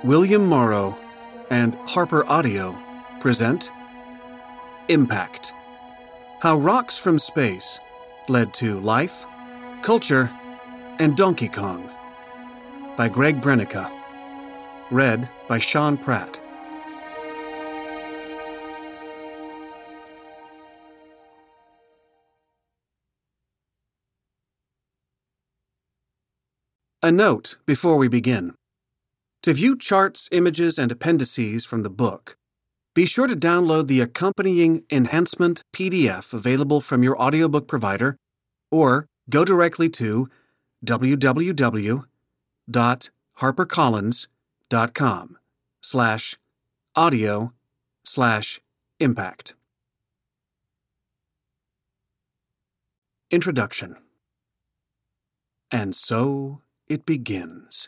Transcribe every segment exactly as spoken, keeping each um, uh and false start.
William Morrow and Harper Audio present Impact: How Rocks from Space Led to Life, Culture, and Donkey Kong, by Greg Brenica. Read by Sean Pratt. A note before we begin. To view charts, images, and appendices from the book, be sure to download the accompanying enhancement P D F available from your audiobook provider, or go directly to w w w dot harper collins dot com slash audio slash impact. Introduction. And so it begins.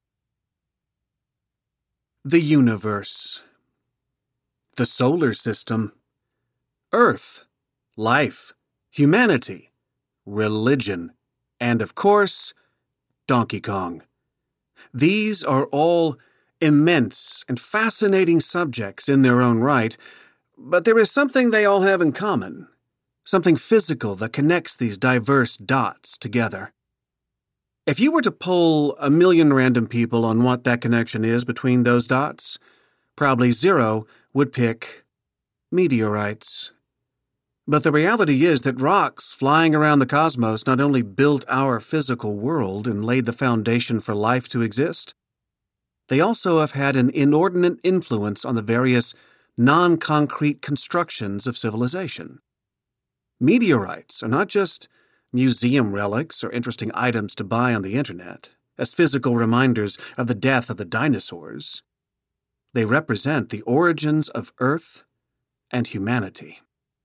The universe, the solar system, Earth, life, humanity, religion, and of course, Donkey Kong. These are all immense and fascinating subjects in their own right, but there is something they all have in common, something physical that connects these diverse dots together. If you were to poll a million random people on what that connection is between those dots, probably zero would pick meteorites. But the reality is that rocks flying around the cosmos not only built our physical world and laid the foundation for life to exist, they also have had an inordinate influence on the various non-concrete constructions of civilization. Meteorites are not just museum relics or interesting items to buy on the internet, as physical reminders of the death of the dinosaurs. They represent the origins of Earth and humanity.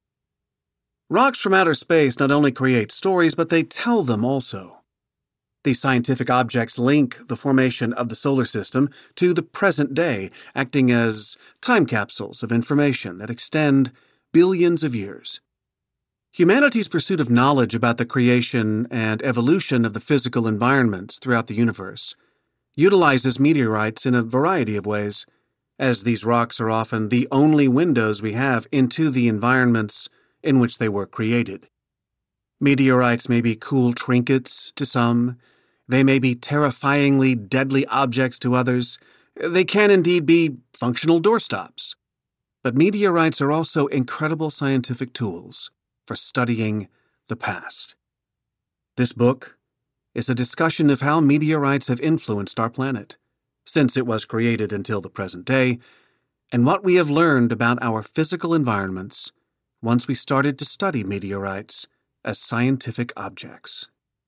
Rocks from outer space not only create stories, but they tell them also. These scientific objects link the formation of the solar system to the present day, acting as time capsules of information that extend billions of years. Humanity's pursuit of knowledge about the creation and evolution of the physical environments throughout the universe utilizes meteorites in a variety of ways, as these rocks are often the only windows we have into the environments in which they were created. Meteorites may be cool trinkets to some, they may be terrifyingly deadly objects to others, they can indeed be functional doorstops. But meteorites are also incredible scientific tools for studying the past. This book is a discussion of how meteorites have influenced our planet since it was created until the present day, and what we have learned about our physical environments once we started to study meteorites as scientific objects.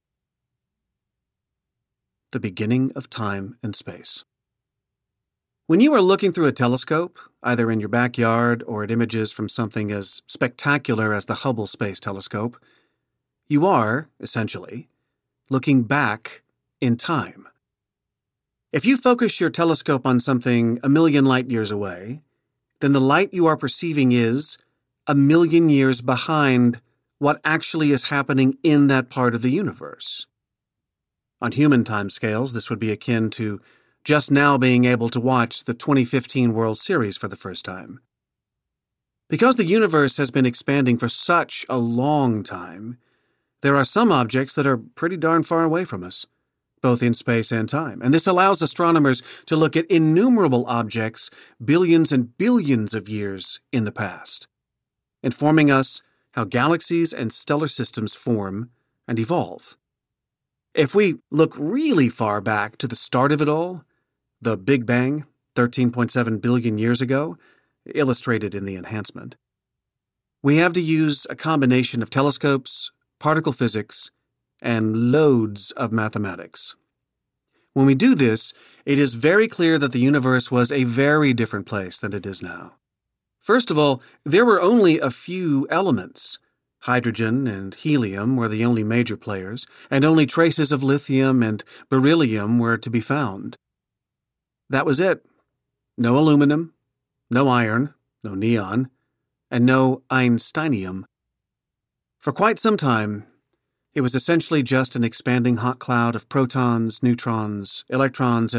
The beginning of time and space. When you are looking through a telescope, either in your backyard or at images from something as spectacular as the Hubble Space Telescope, you are, essentially, looking back in time. If you focus your telescope on something a million light years away, then the light you are perceiving is a million years behind what actually is happening in that part of the universe. On human timescales, this would be akin to just now being able to watch the twenty fifteen World Series for the first time. Because the universe has been expanding for such a long time, there are some objects that are pretty darn far away from us, both in space and time, and this allows astronomers to look at innumerable objects billions and billions of years in the past, informing us how galaxies and stellar systems form and evolve. If we look really far back to the start of it all, the Big Bang, thirteen point seven billion years ago, illustrated in the enhancement, we have to use a combination of telescopes, particle physics, and loads of mathematics. When we do this, it is very clear that the universe was a very different place than it is now. First of all, there were only a few elements. Hydrogen and helium were the only major players, and only traces of lithium and beryllium were to be found. That was it. No aluminum, no iron, no neon, and no Einsteinium. For quite some time, it was essentially just an expanding hot cloud of protons, neutrons, electrons, and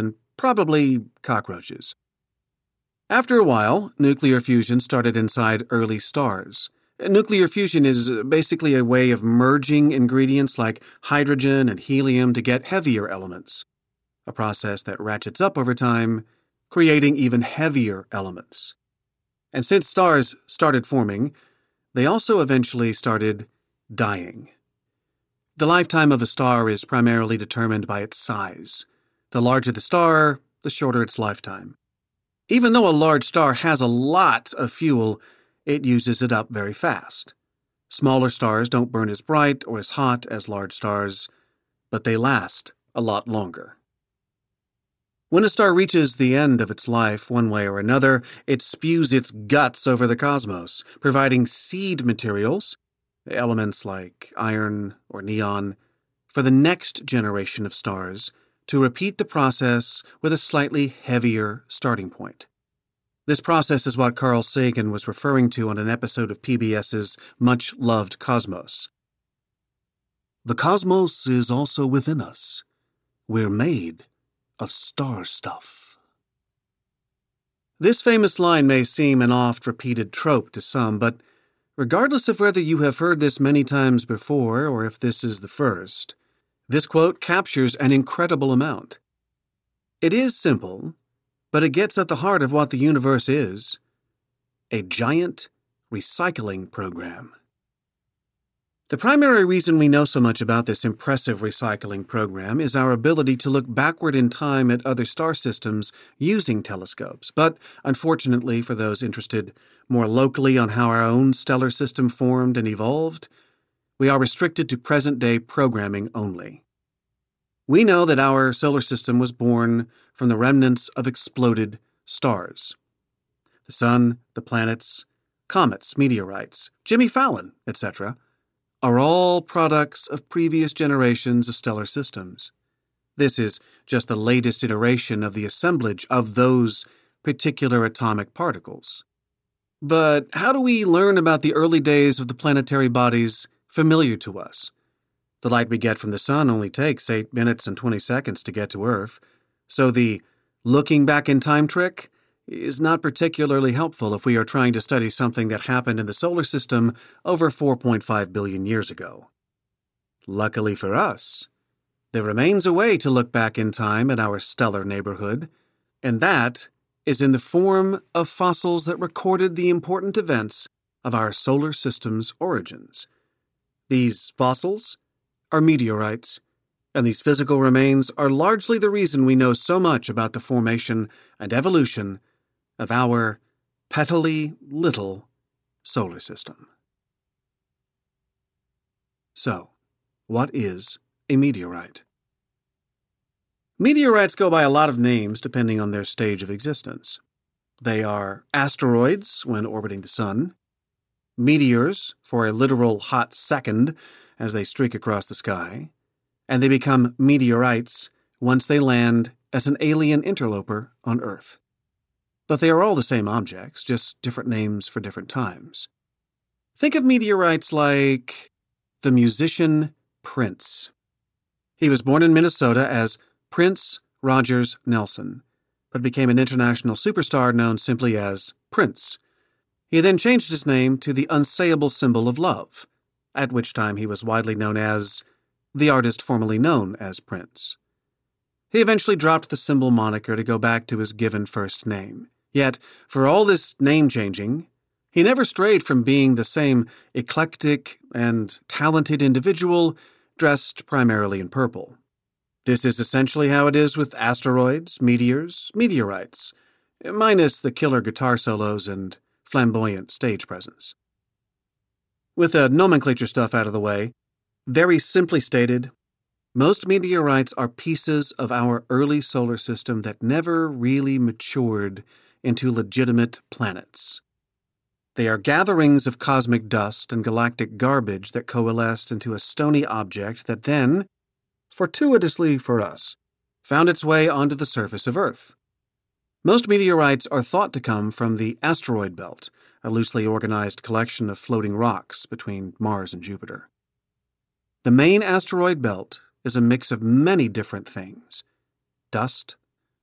probably cockroaches. After a while, nuclear fusion started inside early stars. Nuclear fusion is basically a way of merging ingredients like hydrogen and helium to get heavier elements, a process that ratchets up over time, creating even heavier elements. And since stars started forming, they also eventually started dying. The lifetime of a star is primarily determined by its size. The larger the star, the shorter its lifetime. Even though a large star has a lot of fuel, it uses it up very fast. Smaller stars don't burn as bright or as hot as large stars, but they last a lot longer. When a star reaches the end of its life one way or another, it spews its guts over the cosmos, providing seed materials, elements like iron or neon, for the next generation of stars to repeat the process with a slightly heavier starting point. This process is what Carl Sagan was referring to on an episode of PBS's much-loved Cosmos. The cosmos is also within us. We're made of star stuff. This famous line may seem an oft-repeated trope to some, but regardless of whether you have heard this many times before or if this is the first, this quote captures an incredible amount. It is simple, but it gets at the heart of what the universe is: a giant recycling program. The primary reason we know so much about this impressive recycling program is our ability to look backward in time at other star systems using telescopes, but unfortunately for those interested more locally on how our own stellar system formed and evolved, we are restricted to present-day programming only. We know that our solar system was born from the remnants of exploded stars. The sun, the planets, comets, meteorites, Jimmy Fallon, et cetera, are all products of previous generations of stellar systems. This is just the latest iteration of the assemblage of those particular atomic particles. But how do we learn about the early days of the planetary bodies familiar to us? The light we get from the sun only takes eight minutes and twenty seconds to get to Earth, so the looking back in time trick is not particularly helpful if we are trying to study something that happened in the solar system over four point five billion years ago. Luckily for us, there remains a way to look back in time at our stellar neighborhood, and that is in the form of fossils that recorded the important events of our solar system's origins. These fossils are meteorites, and these physical remains are largely the reason we know so much about the formation and evolution of our petally little solar system. So, what is a meteorite? Meteorites go by a lot of names depending on their stage of existence. They are asteroids when orbiting the sun, meteors for a literal hot second as they streak across the sky, and they become meteorites once they land as an alien interloper on Earth. But they are all the same objects, just different names for different times. Think of meteorites like the musician Prince. He was born in Minnesota as Prince Rogers Nelson, but became an international superstar known simply as Prince. He then changed his name to the unsayable symbol of love, at which time he was widely known as the artist formerly known as Prince. He eventually dropped the symbol moniker to go back to his given first name. Yet, for all this name-changing, he never strayed from being the same eclectic and talented individual dressed primarily in purple. This is essentially how it is with asteroids, meteors, meteorites, minus the killer guitar solos and flamboyant stage presence. With the nomenclature stuff out of the way, very simply stated, most meteorites are pieces of our early solar system that never really matured into legitimate planets. They are gatherings of cosmic dust and galactic garbage that coalesced into a stony object that then, fortuitously for us, found its way onto the surface of Earth. Most meteorites are thought to come from the asteroid belt, a loosely organized collection of floating rocks between Mars and Jupiter. The main asteroid belt is a mix of many different things: dust,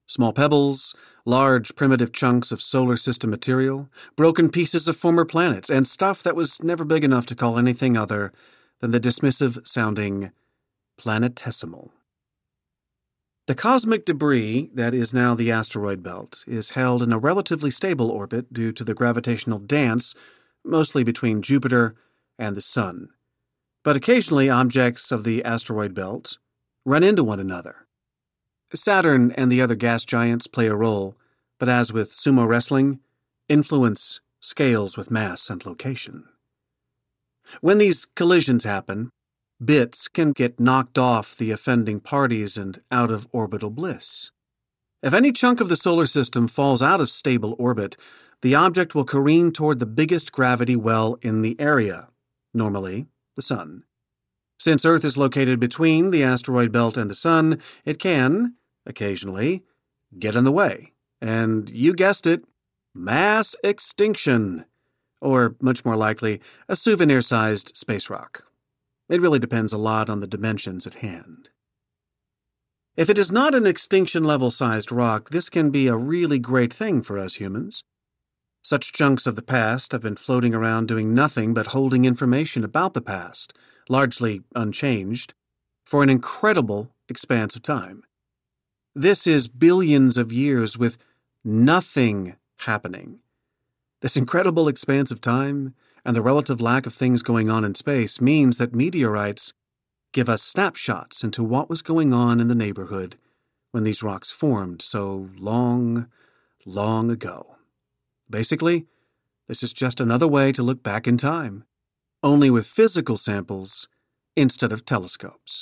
Small pebbles, large primitive chunks of solar system material, broken pieces of former planets, and stuff that was never big enough to call anything other than the dismissive-sounding planetesimal. The cosmic debris that is now the asteroid belt is held in a relatively stable orbit due to the gravitational dance, mostly between Jupiter and the Sun. But occasionally objects of the asteroid belt run into one another. Saturn and the other gas giants play a role, but as with sumo wrestling, influence scales with mass and location. When these collisions happen, bits can get knocked off the offending parties and out of orbital bliss. If any chunk of the solar system falls out of stable orbit, the object will careen toward the biggest gravity well in the area, normally the Sun. Since Earth is located between the asteroid belt and the Sun, it can, occasionally, get in the way. And you guessed it, mass extinction. Or, much more likely, a souvenir-sized space rock. It really depends a lot on the dimensions at hand. If it is not an extinction-level-sized rock, this can be a really great thing for us humans. Such chunks of the past have been floating around doing nothing but holding information about the past, largely unchanged, for an incredible expanse of time. This is billions of years with nothing happening. This incredible expanse of time and the relative lack of things going on in space means that meteorites give us snapshots into what was going on in the neighborhood when these rocks formed so long, long ago. Basically, this is just another way to look back in time, only with physical samples instead of telescopes.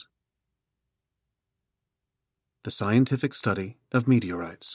The scientific study of meteorites.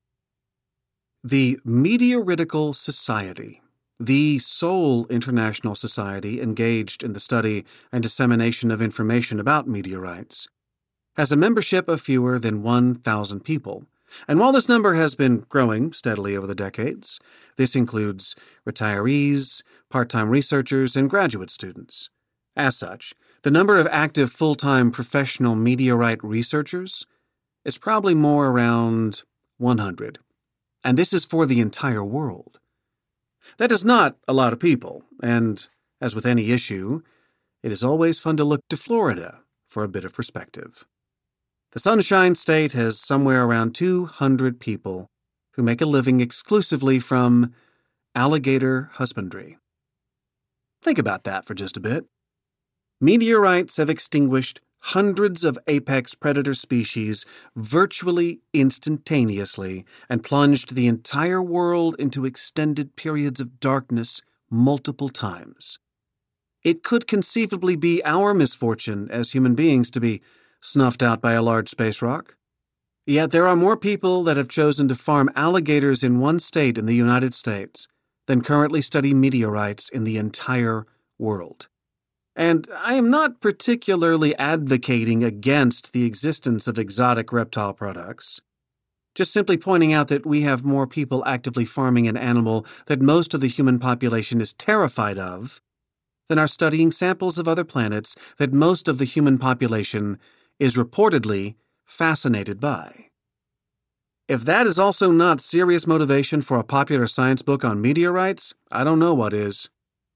The Meteoritical Society, the sole international society engaged in the study and dissemination of information about meteorites, has a membership of fewer than one thousand people. And while this number has been growing steadily over the decades, this includes retirees, part-time researchers, and graduate students. As such, the number of active full-time professional meteorite researchers is probably more around one hundred. And this is for the entire world. That is not a lot of people, and, as with any issue, it is always fun to look to Florida for a bit of perspective. The Sunshine State has somewhere around two hundred people who make a living exclusively from alligator husbandry. Think about that for just a bit. Meteorites have extinguished hundreds of apex predator species virtually instantaneously and plunged the entire world into extended periods of darkness multiple times. It could conceivably be our misfortune as human beings to be snuffed out by a large space rock. Yet there are more people that have chosen to farm alligators in one state in the United States than currently study meteorites in the entire world. And I am not particularly advocating against the existence of exotic reptile products, just simply pointing out that we have more people actively farming an animal that most of the human population is terrified of than are studying samples of other planets that most of the human population is reportedly fascinated by. If that is also not serious motivation for a popular science book on meteorites, I don't know what is.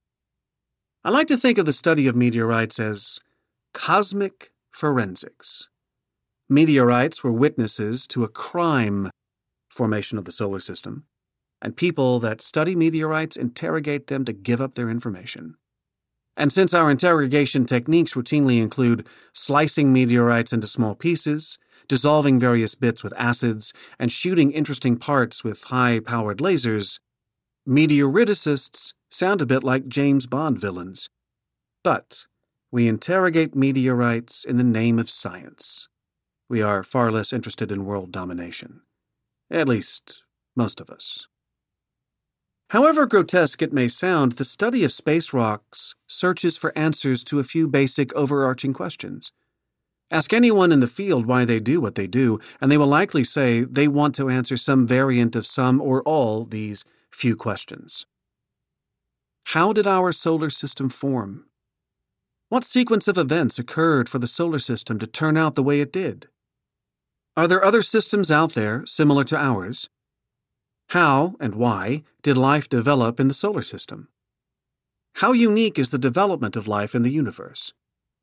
I like to think of the study of meteorites as cosmic forensics. Meteorites were witnesses to a crime formation of the solar system, and people that study meteorites interrogate them to give up their information. And since our interrogation techniques routinely include slicing meteorites into small pieces, dissolving various bits with acids, and shooting interesting parts with high-powered lasers, meteoriticists sound a bit like James Bond villains. But we interrogate meteorites in the name of science. We are far less interested in world domination. At least, most of us. However grotesque it may sound, the study of space rocks searches for answers to a few basic overarching questions. Ask anyone in the field why they do what they do, and they will likely say they want to answer some variant of some or all these few questions. How did our solar system form? What sequence of events occurred for the solar system to turn out the way it did? Are there other systems out there similar to ours? How and why did life develop in the solar system? How unique is the development of life in the universe?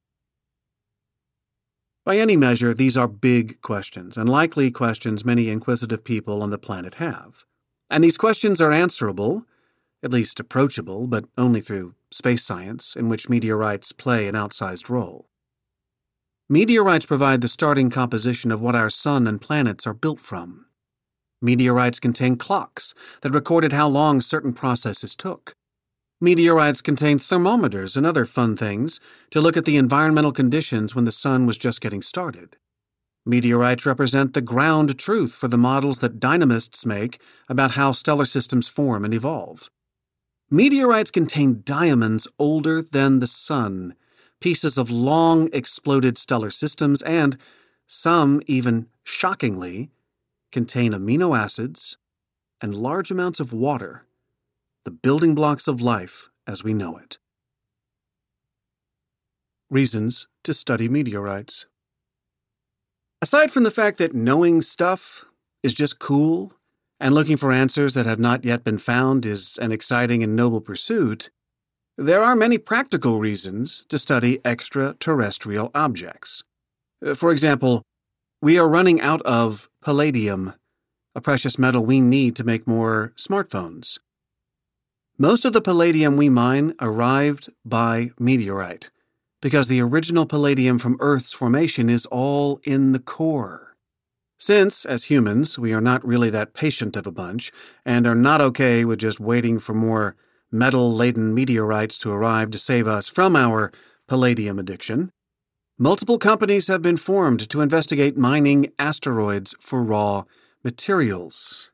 By any measure, these are big questions, and likely questions many inquisitive people on the planet have. And these questions are answerable, at least approachable, but only through space science, in which meteorites play an outsized role. Meteorites provide the starting composition of what our sun and planets are built from. Meteorites contain clocks that recorded how long certain processes took. Meteorites contain thermometers and other fun things to look at the environmental conditions when the sun was just getting started. Meteorites represent the ground truth for the models that dynamists make about how stellar systems form and evolve. Meteorites contain diamonds older than the sun, pieces of long exploded stellar systems, and some, even shockingly, contain amino acids and large amounts of water, the building blocks of life as we know it. Reasons to study meteorites. Aside from the fact that knowing stuff is just cool, and looking for answers that have not yet been found is an exciting and noble pursuit, there are many practical reasons to study extraterrestrial objects. For example, we are running out of palladium, a precious metal we need to make more smartphones. Most of the palladium we mine arrived by meteorite, because the original palladium from Earth's formation is all in the core. Since, as humans, we are not really that patient of a bunch, and are not okay with just waiting for more metal-laden meteorites to arrive to save us from our palladium addiction, multiple companies have been formed to investigate mining asteroids for raw materials.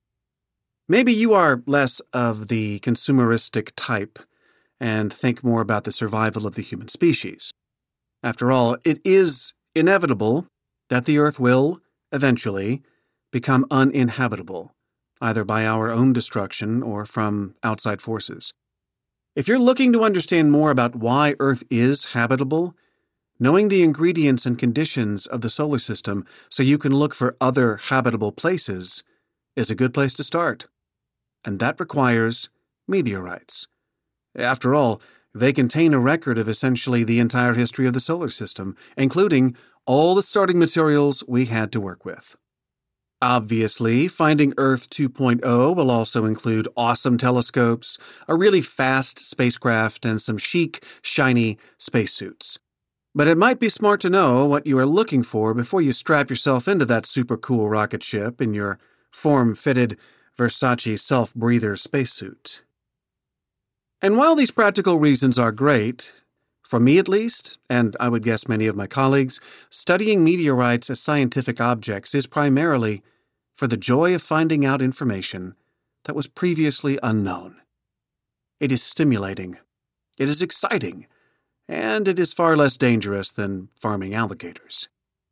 Maybe you are less of the consumeristic type and think more about the survival of the human species. After all, it is inevitable that the Earth will, eventually, become uninhabitable, either by our own destruction or from outside forces. If you're looking to understand more about why Earth is habitable, knowing the ingredients and conditions of the solar system so you can look for other habitable places is a good place to start. And that requires meteorites. After all, they contain a record of essentially the entire history of the solar system, including all the starting materials we had to work with. Obviously, Finding Earth two point oh will also include awesome telescopes, a really fast spacecraft, and some chic, shiny spacesuits. But it might be smart to know what you are looking for before you strap yourself into that super cool rocket ship in your form-fitted Versace self-breather spacesuit. And while these practical reasons are great, for me at least, and I would guess many of my colleagues, studying meteorites as scientific objects is primarily for the joy of finding out information that was previously unknown. It is stimulating, it is exciting, and it is far less dangerous than farming alligators.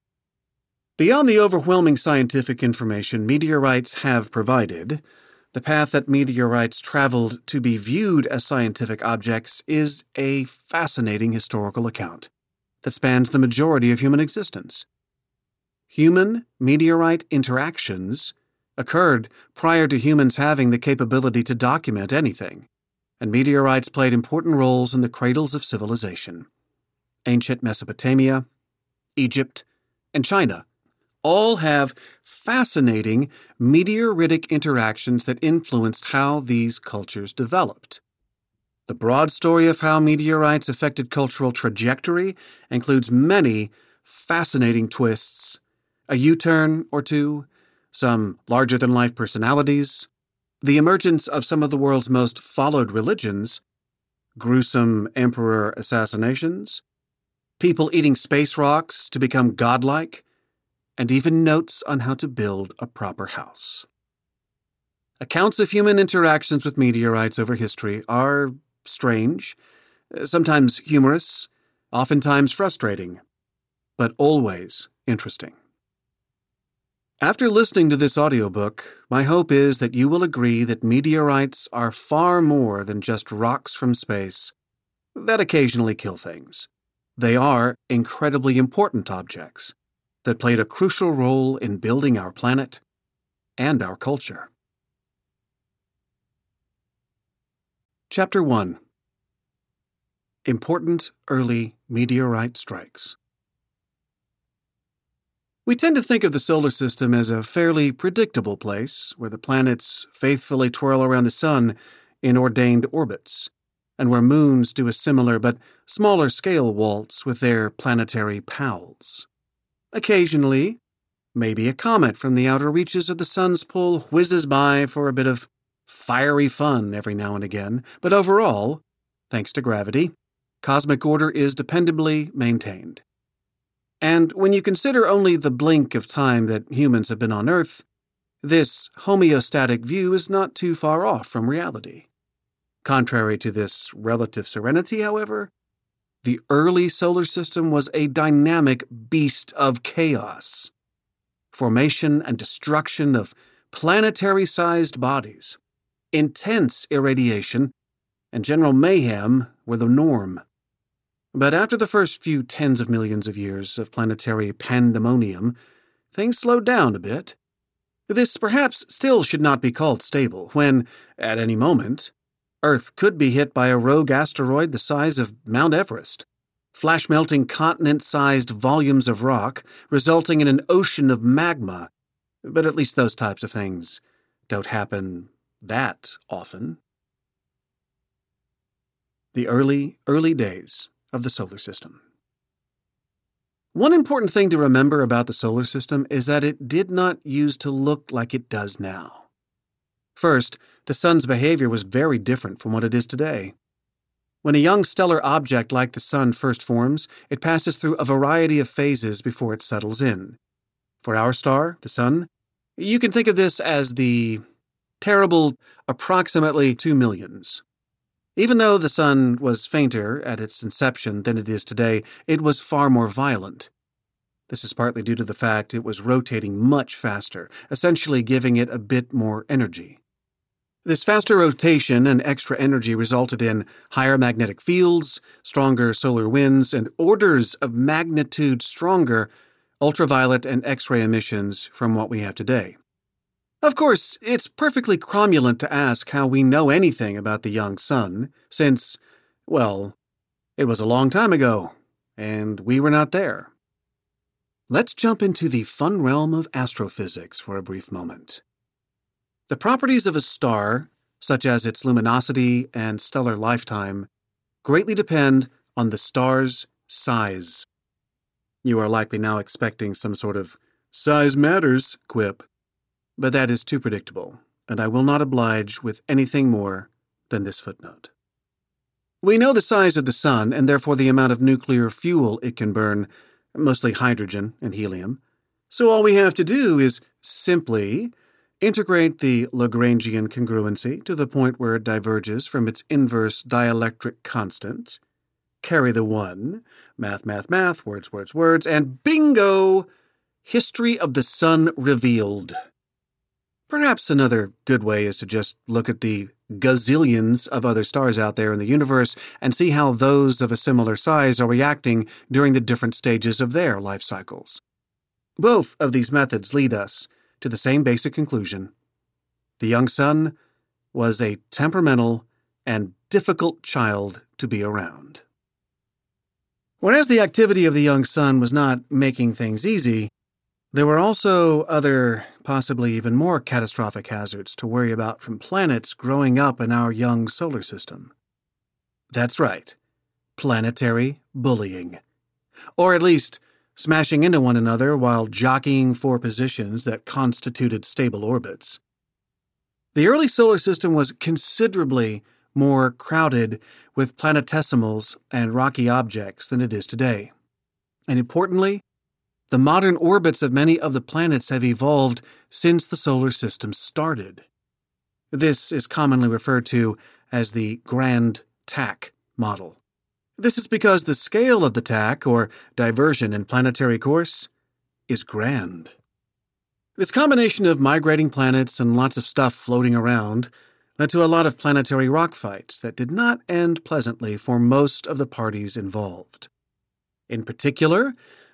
Beyond the overwhelming scientific information meteorites have provided, the path that meteorites traveled to be viewed as scientific objects is a fascinating historical account that spans the majority of human existence. Human-meteorite interactions occurred prior to humans having the capability to document anything, and meteorites played important roles in the cradles of civilization. Ancient Mesopotamia, Egypt, and China all have fascinating meteoritic interactions that influenced how these cultures developed. The broad story of how meteorites affected cultural trajectory includes many fascinating twists, a U-turn or two, some larger-than-life personalities, the emergence of some of the world's most followed religions, gruesome emperor assassinations, people eating space rocks to become godlike, and even notes on how to build a proper house. Accounts of human interactions with meteorites over history are strange, sometimes humorous, oftentimes frustrating, but always interesting. After listening to this audiobook, my hope is that you will agree that meteorites are far more than just rocks from space that occasionally kill things. They are incredibly important objects, that played a crucial role in building our planet and our culture. Chapter one. Important Early Meteorite Strikes. We tend to think of the solar system as a fairly predictable place where the planets faithfully twirl around the sun in ordained orbits, and where moons do a similar but smaller scale waltz with their planetary pals. Occasionally, maybe a comet from the outer reaches of the sun's pull whizzes by for a bit of fiery fun every now and again, but overall, thanks to gravity, cosmic order is dependably maintained. And when you consider only the blink of time that humans have been on Earth, this homeostatic view is not too far off from reality. Contrary to this relative serenity, however, the early solar system was a dynamic beast of chaos. Formation and destruction of planetary-sized bodies, intense irradiation, and general mayhem were the norm. But after the first few tens of millions of years of planetary pandemonium, things slowed down a bit. This perhaps still should not be called stable, when, at any moment, Earth could be hit by a rogue asteroid the size of Mount Everest, flash-melting continent-sized volumes of rock, resulting in an ocean of magma. But at least those types of things don't happen that often. The early, early days of the solar system. One important thing to remember about the solar system is that it did not used to look like it does now. First, the sun's behavior was very different from what it is today. When a young stellar object like the sun first forms, it passes through a variety of phases before it settles in. For our star, the sun, you can think of this as the terrible approximately two millions. Even though the sun was fainter at its inception than it is today, it was far more violent. This is partly due to the fact it was rotating much faster, essentially giving it a bit more energy. This faster rotation and extra energy resulted in higher magnetic fields, stronger solar winds, and orders of magnitude stronger ultraviolet and X-ray emissions from what we have today. Of course, it's perfectly cromulent to ask how we know anything about the young sun, since, well, it was a long time ago, and we were not there. Let's jump into the fun realm of astrophysics for a brief moment. The properties of a star, such as its luminosity and stellar lifetime, greatly depend on the star's size. You are likely now expecting some sort of size matters quip. But that is too predictable, and I will not oblige with anything more than this footnote. We know the size of the sun, and therefore the amount of nuclear fuel it can burn, mostly hydrogen and helium. So all we have to do is simply integrate the Lagrangian congruency to the point where it diverges from its inverse dielectric constant, carry the one, math, math, math, words, words, words, and bingo! History of the sun revealed. Perhaps another good way is to just look at the gazillions of other stars out there in the universe and see how those of a similar size are reacting during the different stages of their life cycles. Both of these methods lead us to the same basic conclusion. The young sun was a temperamental and difficult child to be around. Whereas the activity of the young sun was not making things easy, there were also other, possibly even more catastrophic hazards to worry about from planets growing up in our young solar system. That's right, planetary bullying. Or at least smashing into one another while jockeying for positions that constituted stable orbits. The early solar system was considerably more crowded with planetesimals and rocky objects than it is today. And importantly, the modern orbits of many of the planets have evolved since the solar system started. This is commonly referred to as the grand tack model. This is because the scale of the tack, or diversion in planetary course, is grand. This combination of migrating planets and lots of stuff floating around led to a lot of planetary rock fights that did not end pleasantly for most of the parties involved. In particular,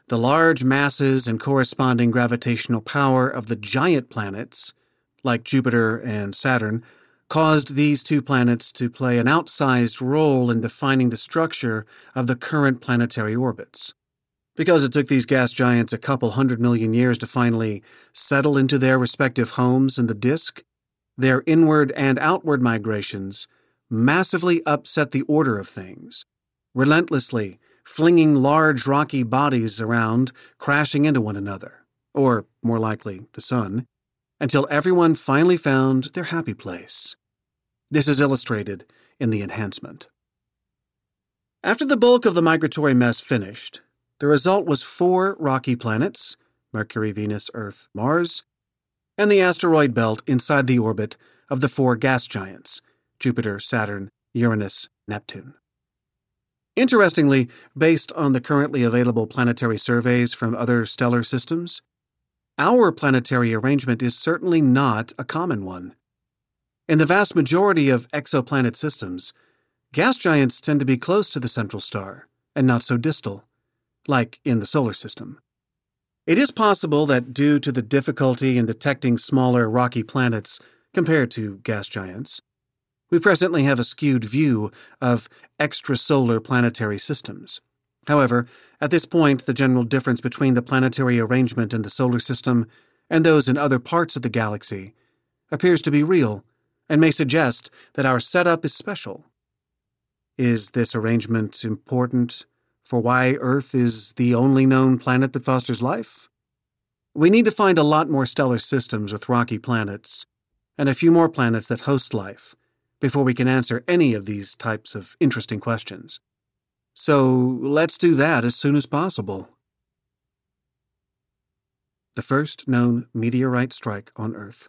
The large masses and corresponding gravitational power of the giant planets, like Jupiter and Saturn, caused these two planets to play an outsized role in defining the structure of the current planetary orbits. Because it took these gas giants a couple hundred million years to finally settle into their respective homes in the disk, their inward and outward migrations massively upset the order of things, relentlessly flinging large rocky bodies around, crashing into one another, or, more likely, the sun, until everyone finally found their happy place. This is illustrated in the enhancement. After the bulk of the migratory mess finished, the result was four rocky planets, Mercury, Venus, Earth, Mars, and the asteroid belt inside the orbit of the four gas giants, Jupiter, Saturn, Uranus, Neptune. Interestingly, based on the currently available planetary surveys from other stellar systems, our planetary arrangement is certainly not a common one. In the vast majority of exoplanet systems, gas giants tend to be close to the central star and not so distal, like in the solar system. It is possible that due to the difficulty in detecting smaller rocky planets compared to gas giants, we presently have a skewed view of extrasolar planetary systems. However, at this point, the general difference between the planetary arrangement in the solar system and those in other parts of the galaxy appears to be real and may suggest that our setup is special. Is this arrangement important for why Earth is the only known planet that fosters life? We need to find a lot more stellar systems with rocky planets and a few more planets that host life before we can answer any of these types of interesting questions. So let's do that as soon as possible. The first known meteorite strike on Earth.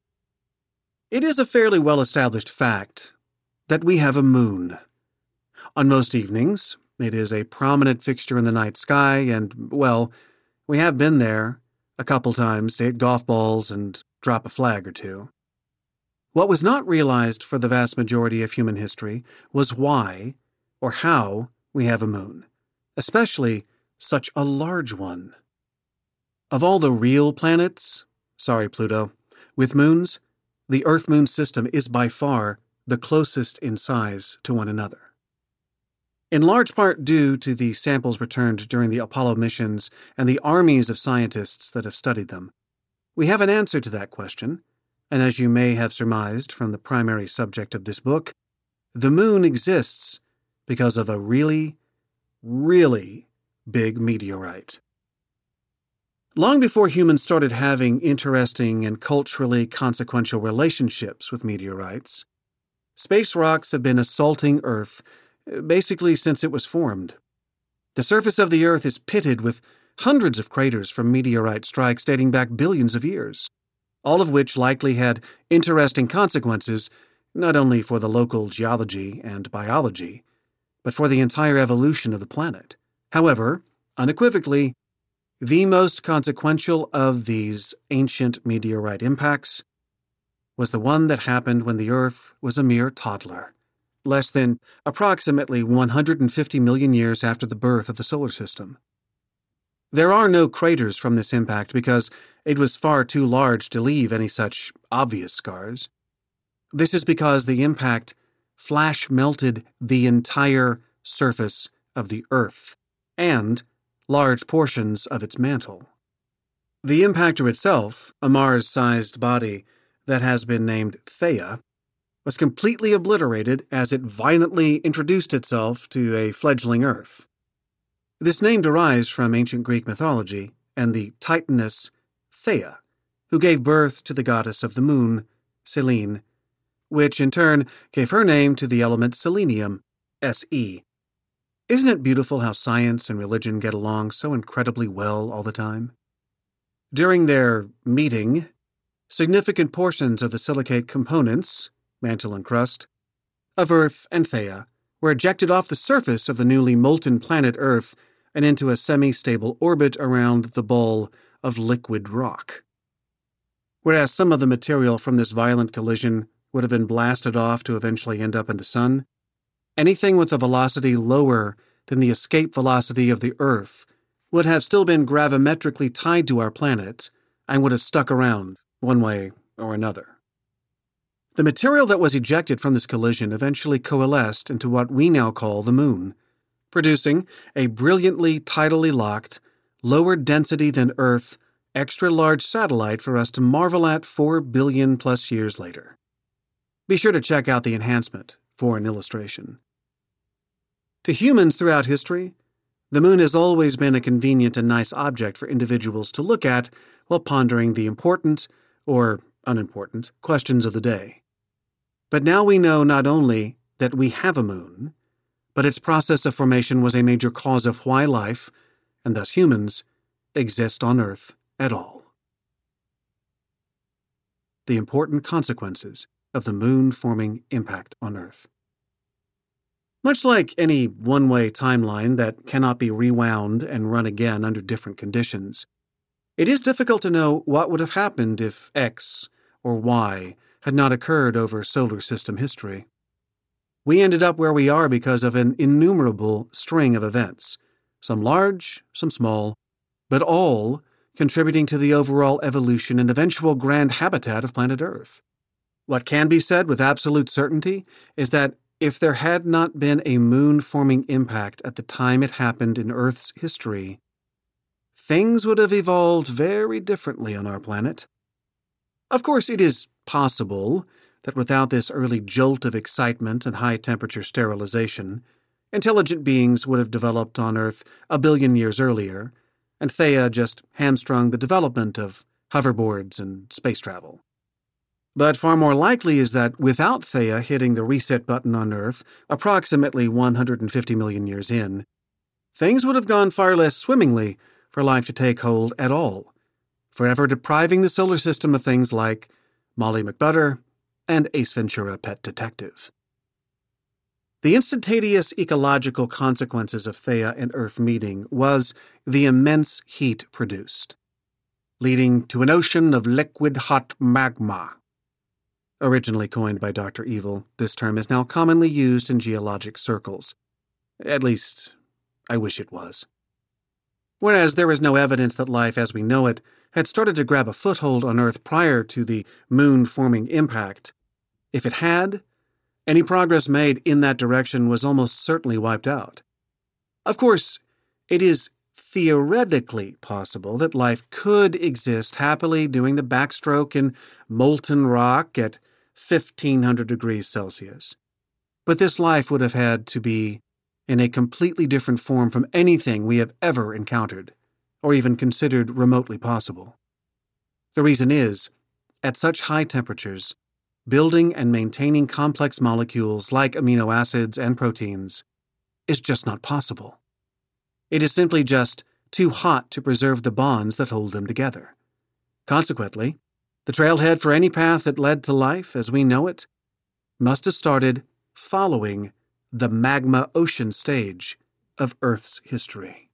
It is a fairly well-established fact that we have a moon. On most evenings, it is a prominent fixture in the night sky, and, well, we have been there a couple times to hit golf balls and drop a flag or two. What was not realized for the vast majority of human history was why, or how, we have a moon, especially such a large one. Of all the real planets, sorry Pluto, with moons, the Earth-Moon system is by far the closest in size to one another. In large part due to the samples returned during the Apollo missions and the armies of scientists that have studied them, we have an answer to that question, and as you may have surmised from the primary subject of this book, the moon exists because of a really, really big meteorite. Long before humans started having interesting and culturally consequential relationships with meteorites, space rocks have been assaulting Earth basically since it was formed. The surface of the Earth is pitted with hundreds of craters from meteorite strikes dating back billions of years, all of which likely had interesting consequences not only for the local geology and biology, but for the entire evolution of the planet. However, unequivocally, the most consequential of these ancient meteorite impacts was the one that happened when the Earth was a mere toddler, less than approximately one hundred fifty million years after the birth of the solar system. There are no craters from this impact because it was far too large to leave any such obvious scars. This is because the impact flash melted the entire surface of the Earth and large portions of its mantle. The impactor itself, a Mars-sized body that has been named Theia, was completely obliterated as it violently introduced itself to a fledgling Earth. This name derives from ancient Greek mythology and the Titaness Theia, who gave birth to the goddess of the moon, Selene, which in turn gave her name to the element selenium, S E. Isn't it beautiful how science and religion get along so incredibly well all the time? During their meeting, significant portions of the silicate components, mantle and crust, of Earth and Theia were ejected off the surface of the newly molten planet Earth and into a semi-stable orbit around the ball of liquid rock. Whereas some of the material from this violent collision would have been blasted off to eventually end up in the sun, anything with a velocity lower than the escape velocity of the Earth would have still been gravimetrically tied to our planet and would have stuck around one way or another. The material that was ejected from this collision eventually coalesced into what we now call the Moon, producing a brilliantly tidally locked, lower density than Earth, extra-large satellite for us to marvel at four billion plus years later. Be sure to check out the enhancement for an illustration. To humans throughout history, the Moon has always been a convenient and nice object for individuals to look at while pondering the important, or unimportant, questions of the day. But now we know not only that we have a moon, but its process of formation was a major cause of why life, and thus humans, exist on Earth at all. The important consequences of the moon forming impact on Earth. Much like any one-way timeline that cannot be rewound and run again under different conditions, it is difficult to know what would have happened if X or Y had not occurred over solar system history. We ended up where we are because of an innumerable string of events, some large, some small, but all contributing to the overall evolution and eventual grand habitat of planet Earth. What can be said with absolute certainty is that if there had not been a moon-forming impact at the time it happened in Earth's history, things would have evolved very differently on our planet. Of course, it is possible that without this early jolt of excitement and high-temperature sterilization, intelligent beings would have developed on Earth a billion years earlier, and Theia just hamstrung the development of hoverboards and space travel. But far more likely is that without Theia hitting the reset button on Earth approximately one hundred fifty million years in, things would have gone far less swimmingly for life to take hold at all, forever depriving the solar system of things like Molly McButter and Ace Ventura Pet Detective. The instantaneous ecological consequences of Theia and Earth meeting was the immense heat produced, leading to an ocean of liquid hot magma. Originally coined by Doctor Evil, this term is now commonly used in geologic circles. At least, I wish it was. Whereas there is no evidence that life as we know it had started to grab a foothold on Earth prior to the moon-forming impact, if it had, any progress made in that direction was almost certainly wiped out. Of course, it is theoretically possible that life could exist happily doing the backstroke in molten rock at fifteen hundred degrees Celsius. But this life would have had to be in a completely different form from anything we have ever encountered, or even considered remotely possible. The reason is, at such high temperatures, building and maintaining complex molecules like amino acids and proteins is just not possible. It is simply just too hot to preserve the bonds that hold them together. Consequently, the trailhead for any path that led to life as we know it must have started following the magma ocean stage of Earth's history.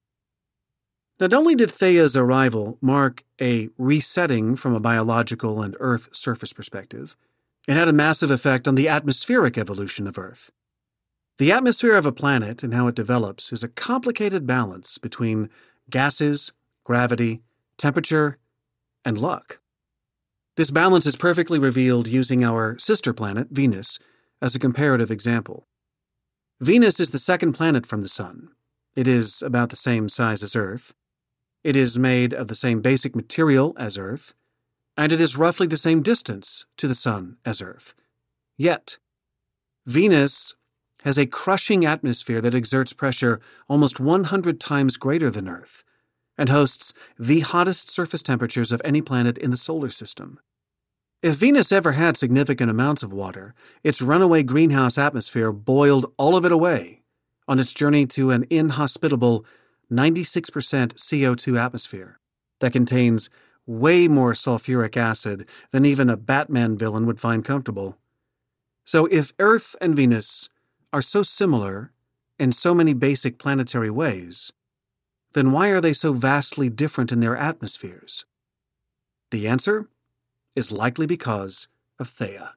Not only did Theia's arrival mark a resetting from a biological and Earth surface perspective, it had a massive effect on the atmospheric evolution of Earth. The atmosphere of a planet and how it develops is a complicated balance between gases, gravity, temperature, and luck. This balance is perfectly revealed using our sister planet, Venus, as a comparative example. Venus is the second planet from the Sun. It is about the same size as Earth. It is made of the same basic material as Earth, and it is roughly the same distance to the Sun as Earth. Yet, Venus has a crushing atmosphere that exerts pressure almost one hundred times greater than Earth, and hosts the hottest surface temperatures of any planet in the solar system. If Venus ever had significant amounts of water, its runaway greenhouse atmosphere boiled all of it away on its journey to an inhospitable ninety-six percent C O two atmosphere that contains way more sulfuric acid than even a Batman villain would find comfortable. So if Earth and Venus are so similar in so many basic planetary ways, then why are they so vastly different in their atmospheres? The answer is likely because of Theia.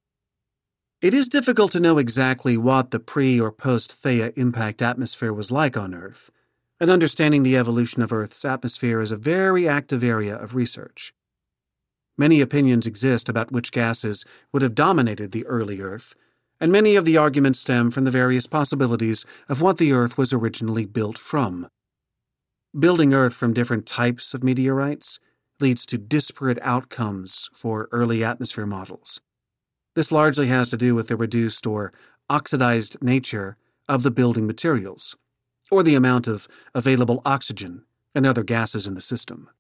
It is difficult to know exactly what the pre- or post-Theia impact atmosphere was like on Earth, and understanding the evolution of Earth's atmosphere is a very active area of research. Many opinions exist about which gases would have dominated the early Earth, and many of the arguments stem from the various possibilities of what the Earth was originally built from. Building Earth from different types of meteorites leads to disparate outcomes for early atmosphere models. This largely has to do with the reduced or oxidized nature of the building materials, or the amount of available oxygen and other gases in the system.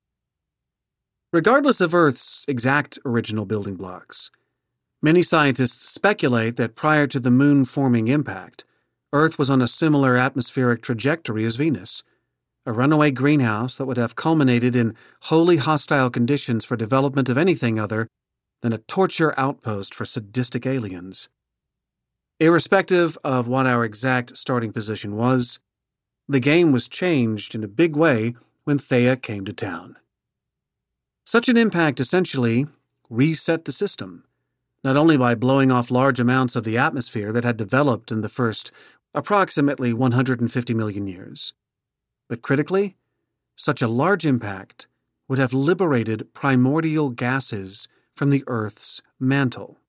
Regardless of Earth's exact original building blocks, many scientists speculate that prior to the moon-forming impact, Earth was on a similar atmospheric trajectory as Venus, a runaway greenhouse that would have culminated in wholly hostile conditions for development of anything other than a torture outpost for sadistic aliens. Irrespective of what our exact starting position was, the game was changed in a big way when Theia came to town. Such an impact essentially reset the system, not only by blowing off large amounts of the atmosphere that had developed in the first approximately one hundred fifty million years, but critically, such a large impact would have liberated primordial gases from the Earth's mantle.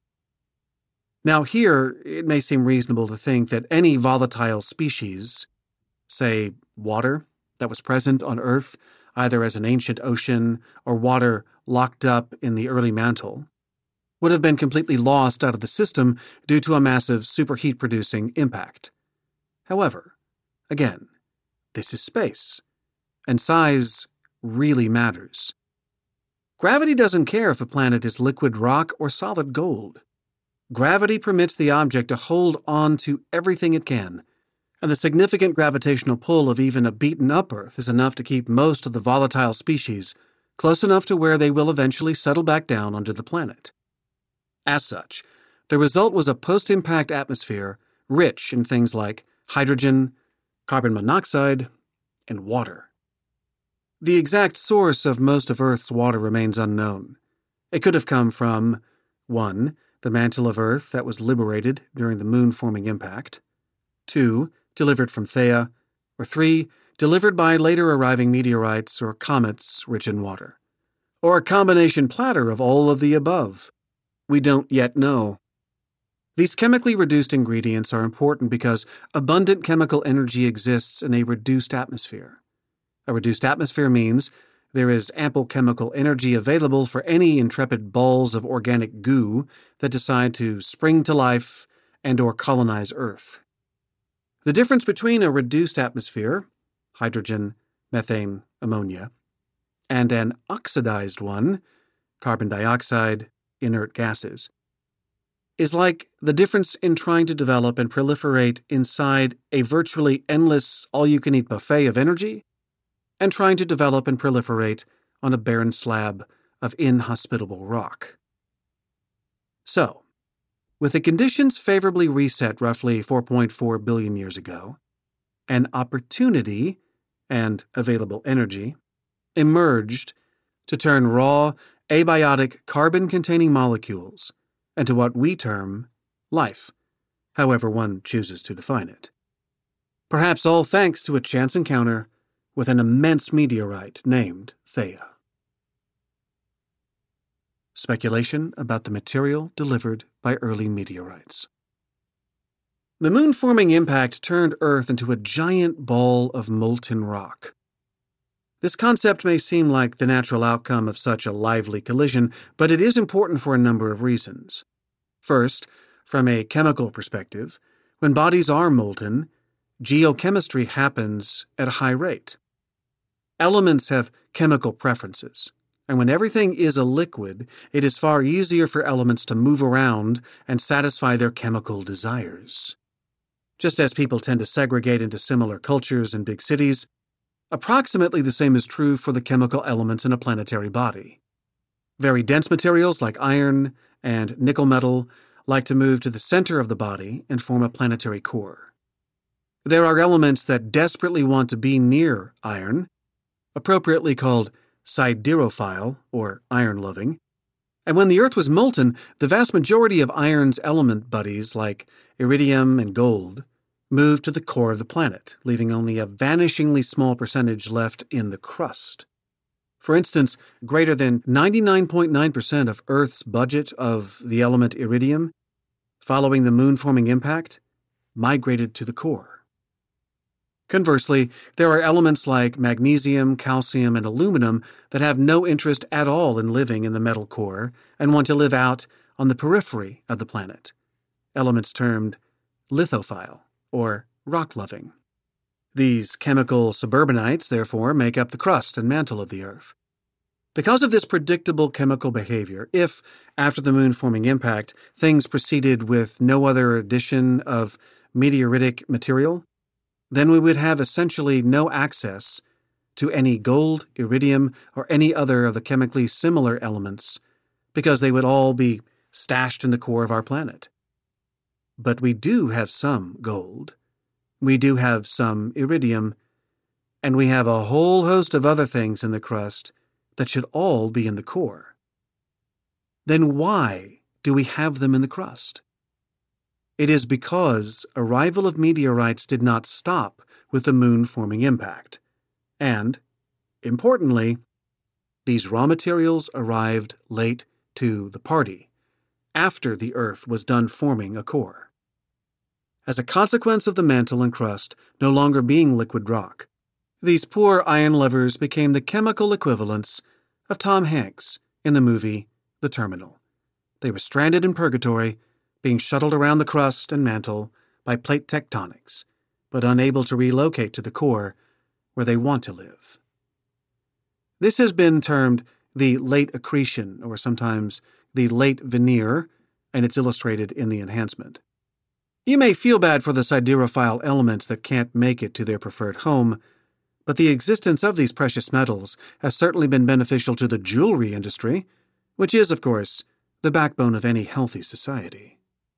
Now here, it may seem reasonable to think that any volatile species, say water, that was present on Earth either as an ancient ocean or water locked up in the early mantle, would have been completely lost out of the system due to a massive superheat-producing impact. However, again, this is space, and size really matters. Gravity doesn't care if a planet is liquid rock or solid gold. Gravity permits the object to hold on to everything it can, and the significant gravitational pull of even a beaten-up Earth is enough to keep most of the volatile species close enough to where they will eventually settle back down onto the planet. As such, the result was a post-impact atmosphere rich in things like hydrogen, carbon monoxide, and water. The exact source of most of Earth's water remains unknown. It could have come from one The mantle of Earth that was liberated during the moon-forming impact, two Delivered from Theia, or three Delivered by later arriving meteorites or comets rich in water, or a combination platter of all of the above. We don't yet know. These chemically reduced ingredients are important because abundant chemical energy exists in a reduced atmosphere. A reduced atmosphere means there is ample chemical energy available for any intrepid balls of organic goo that decide to spring to life and or colonize Earth. The difference between a reduced atmosphere, hydrogen, methane, ammonia, and an oxidized one, carbon dioxide, inert gases, is like the difference in trying to develop and proliferate inside a virtually endless all-you-can-eat buffet of energy and trying to develop and proliferate on a barren slab of inhospitable rock. So, with the conditions favorably reset roughly four point four billion years ago, an opportunity and available energy emerged to turn raw, abiotic carbon-containing molecules into what we term life, however one chooses to define it. Perhaps all thanks to a chance encounter with an immense meteorite named Theia. Speculation about the material delivered by early meteorites. The moon-forming impact turned Earth into a giant ball of molten rock. This concept may seem like the natural outcome of such a lively collision, but it is important for a number of reasons. First, from a chemical perspective, when bodies are molten, geochemistry happens at a high rate. Elements have chemical preferences, and when everything is a liquid, it is far easier for elements to move around and satisfy their chemical desires. Just as people tend to segregate into similar cultures in big cities, approximately the same is true for the chemical elements in a planetary body. Very dense materials like iron and nickel metal like to move to the center of the body and form a planetary core. There are elements that desperately want to be near iron, appropriately called siderophile, or iron-loving, and when the Earth was molten, the vast majority of iron's element buddies, like iridium and gold, moved to the core of the planet, leaving only a vanishingly small percentage left in the crust. For instance, greater than ninety-nine point nine percent of Earth's budget of the element iridium, following the moon-forming impact, migrated to the core. Conversely, there are elements like magnesium, calcium, and aluminum that have no interest at all in living in the metal core and want to live out on the periphery of the planet, elements termed lithophile or rock-loving. These chemical suburbanites, therefore, make up the crust and mantle of the Earth. Because of this predictable chemical behavior, if, after the moon-forming impact, things proceeded with no other addition of meteoritic material, then we would have essentially no access to any gold, iridium, or any other of the chemically similar elements, because they would all be stashed in the core of our planet. But we do have some gold, we do have some iridium, and we have a whole host of other things in the crust that should all be in the core. Then why do we have them in the crust? It is because arrival of meteorites did not stop with the moon-forming impact. And, importantly, these raw materials arrived late to the party, after the Earth was done forming a core. As a consequence of the mantle and crust no longer being liquid rock, these poor iron lovers became the chemical equivalents of Tom Hanks in the movie The Terminal. They were stranded in purgatory, being shuttled around the crust and mantle by plate tectonics, but unable to relocate to the core where they want to live. This has been termed the late accretion, or sometimes the late veneer, and it's illustrated in the enhancement. You may feel bad for the siderophile elements that can't make it to their preferred home, but the existence of these precious metals has certainly been beneficial to the jewelry industry, which is, of course, the backbone of any healthy society.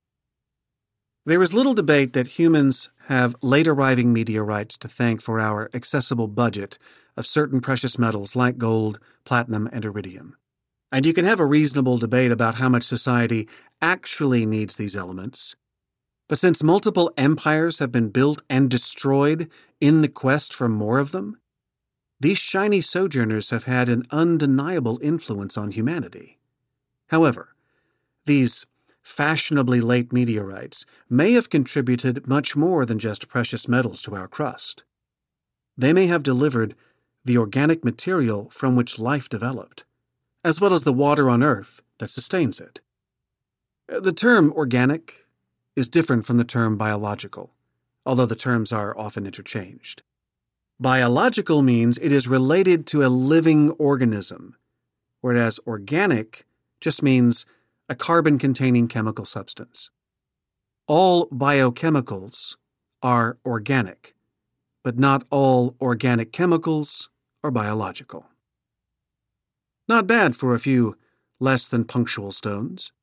There is little debate that humans have late-arriving meteorites to thank for our accessible budget of certain precious metals like gold, platinum, and iridium. And you can have a reasonable debate about how much society actually needs these elements. But since multiple empires have been built and destroyed in the quest for more of them, these shiny sojourners have had an undeniable influence on humanity. However, these fashionably late meteorites may have contributed much more than just precious metals to our crust. They may have delivered the organic material from which life developed, as well as the water on Earth that sustains it. The term organic is different from the term biological, although the terms are often interchanged. Biological means it is related to a living organism, whereas organic just means a carbon-containing chemical substance. All biochemicals are organic, but not all organic chemicals are biological. Not bad for a few less than punctual stones.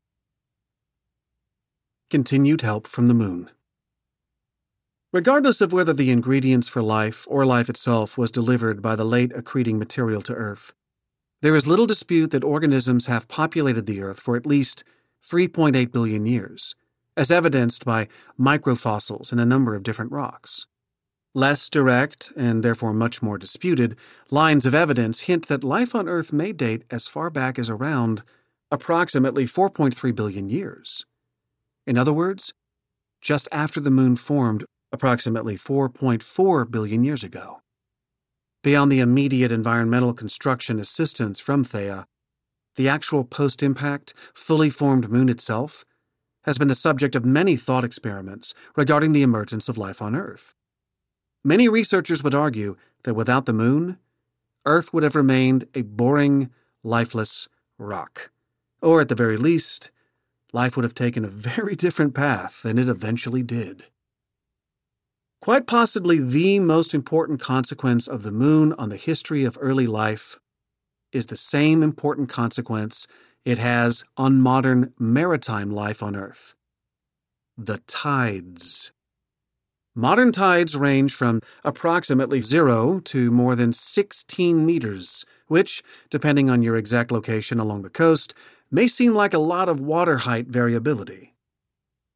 Continued help from the moon. Regardless of whether the ingredients for life or life itself was delivered by the late accreting material to Earth, there is little dispute that organisms have populated the Earth for at least three point eight billion years, as evidenced by microfossils in a number of different rocks. Less direct, and therefore much more disputed, lines of evidence hint that life on Earth may date as far back as around approximately four point three billion years. In other words, just after the moon formed approximately four point four billion years ago. Beyond the immediate environmental construction assistance from Theia, the actual post-impact, fully formed moon itself has been the subject of many thought experiments regarding the emergence of life on Earth. Many researchers would argue that without the moon, Earth would have remained a boring, lifeless rock. Or at the very least, life would have taken a very different path than it eventually did. Quite possibly the most important consequence of the moon on the history of early life is the same important consequence it has on modern maritime life on Earth: the tides. Modern tides range from approximately zero to more than sixteen meters, which, depending on your exact location along the coast, may seem like a lot of water height variability.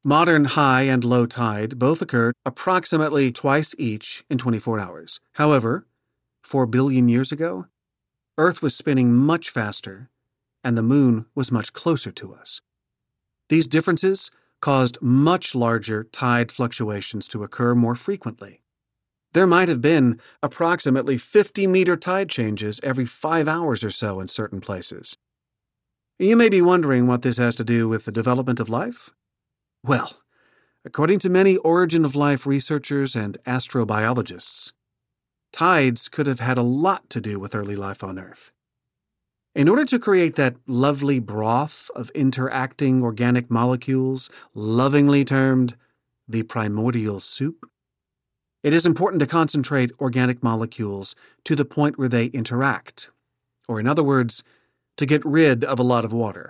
Modern high and low tide both occurred approximately twice each in twenty-four hours. However, four billion years ago, Earth was spinning much faster, and the Moon was much closer to us. These differences caused much larger tide fluctuations to occur more frequently. There might have been approximately fifty-meter tide changes every five hours or so in certain places. You may be wondering what this has to do with the development of life? Well, according to many origin-of-life researchers and astrobiologists, tides could have had a lot to do with early life on Earth. In order to create that lovely broth of interacting organic molecules, lovingly termed the primordial soup, it is important to concentrate organic molecules to the point where they interact, or in other words, to get rid of a lot of water.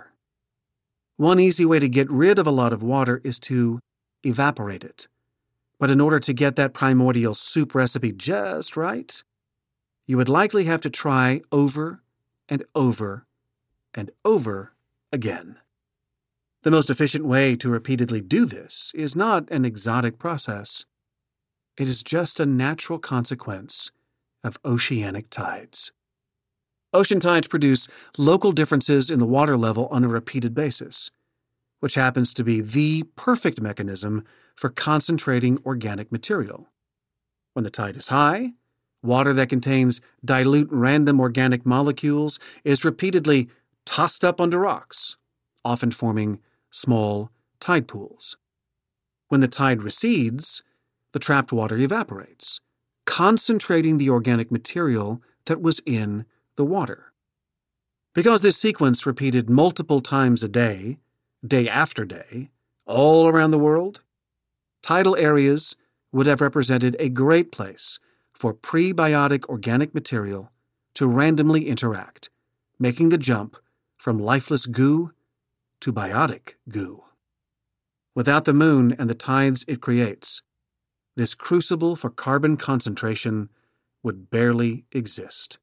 One easy way to get rid of a lot of water is to evaporate it. But in order to get that primordial soup recipe just right, you would likely have to try over and over and over again. The most efficient way to repeatedly do this is not an exotic process. It is just a natural consequence of oceanic tides. Ocean tides produce local differences in the water level on a repeated basis, which happens to be the perfect mechanism for concentrating organic material. When the tide is high, water that contains dilute random organic molecules is repeatedly tossed up onto rocks, often forming small tide pools. When the tide recedes, the trapped water evaporates, concentrating the organic material that was in the water. Because this sequence repeated multiple times a day, day after day, all around the world, tidal areas would have represented a great place for prebiotic organic material to randomly interact, making the jump from lifeless goo to biotic goo. Without the Moon and the tides it creates, this crucible for carbon concentration would barely exist.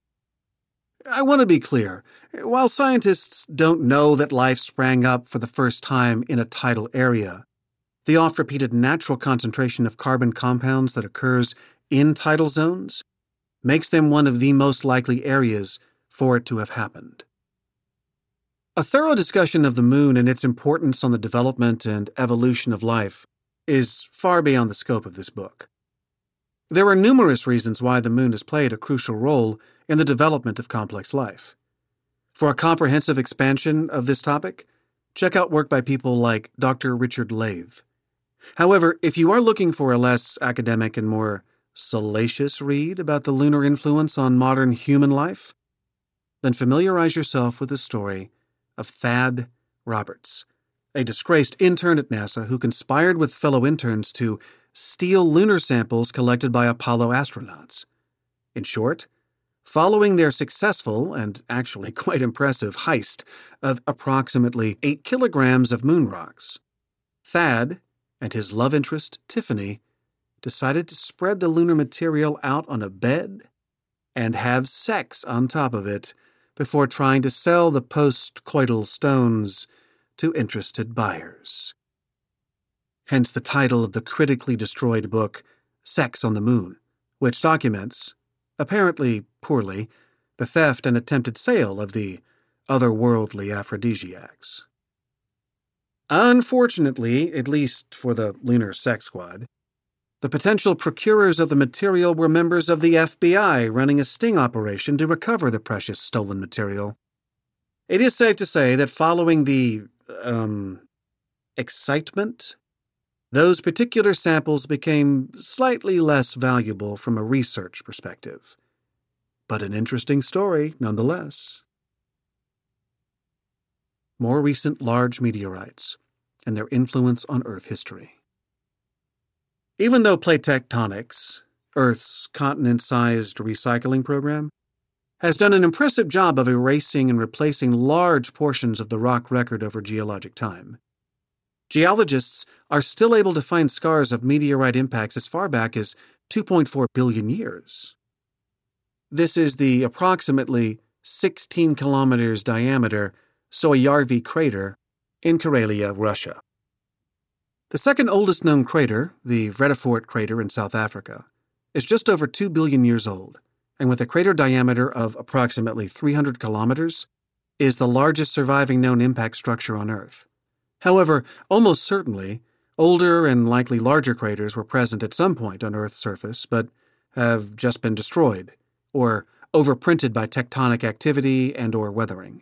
I want to be clear. While scientists don't know that life sprang up for the first time in a tidal area, the oft-repeated natural concentration of carbon compounds that occurs in tidal zones makes them one of the most likely areas for it to have happened. A thorough discussion of the Moon and its importance on the development and evolution of life is far beyond the scope of this book. There are numerous reasons why the Moon has played a crucial role in the development of complex life. For a comprehensive expansion of this topic, check out work by people like Doctor Richard Lathe. However, if you are looking for a less academic and more salacious read about the lunar influence on modern human life, then familiarize yourself with the story of Thad Roberts, a disgraced intern at NASA who conspired with fellow interns to steal lunar samples collected by Apollo astronauts. In short, following their successful and actually quite impressive heist of approximately eight kilograms of moon rocks, Thad and his love interest, Tiffany, decided to spread the lunar material out on a bed and have sex on top of it before trying to sell the post-coital stones to interested buyers. Hence the title of the critically destroyed book, Sex on the Moon, which documents, apparently poorly, the theft and attempted sale of the otherworldly aphrodisiacs. Unfortunately, at least for the Lunar Sex Squad, the potential procurers of the material were members of the F B I running a sting operation to recover the precious stolen material. It is safe to say that following the, um, excitement, those particular samples became slightly less valuable from a research perspective. But an interesting story, nonetheless. More recent large meteorites and their influence on Earth history. Even though plate tectonics, Earth's continent-sized recycling program, has done an impressive job of erasing and replacing large portions of the rock record over geologic time, geologists are still able to find scars of meteorite impacts as far back as two point four billion years. This is the approximately sixteen kilometers diameter Soyarvi crater in Karelia, Russia. The second oldest known crater, the Vredefort crater in South Africa, is just over two billion years old, and with a crater diameter of approximately three hundred kilometers, is the largest surviving known impact structure on Earth. However, almost certainly, older and likely larger craters were present at some point on Earth's surface, but have just been destroyed, or overprinted by tectonic activity and or weathering.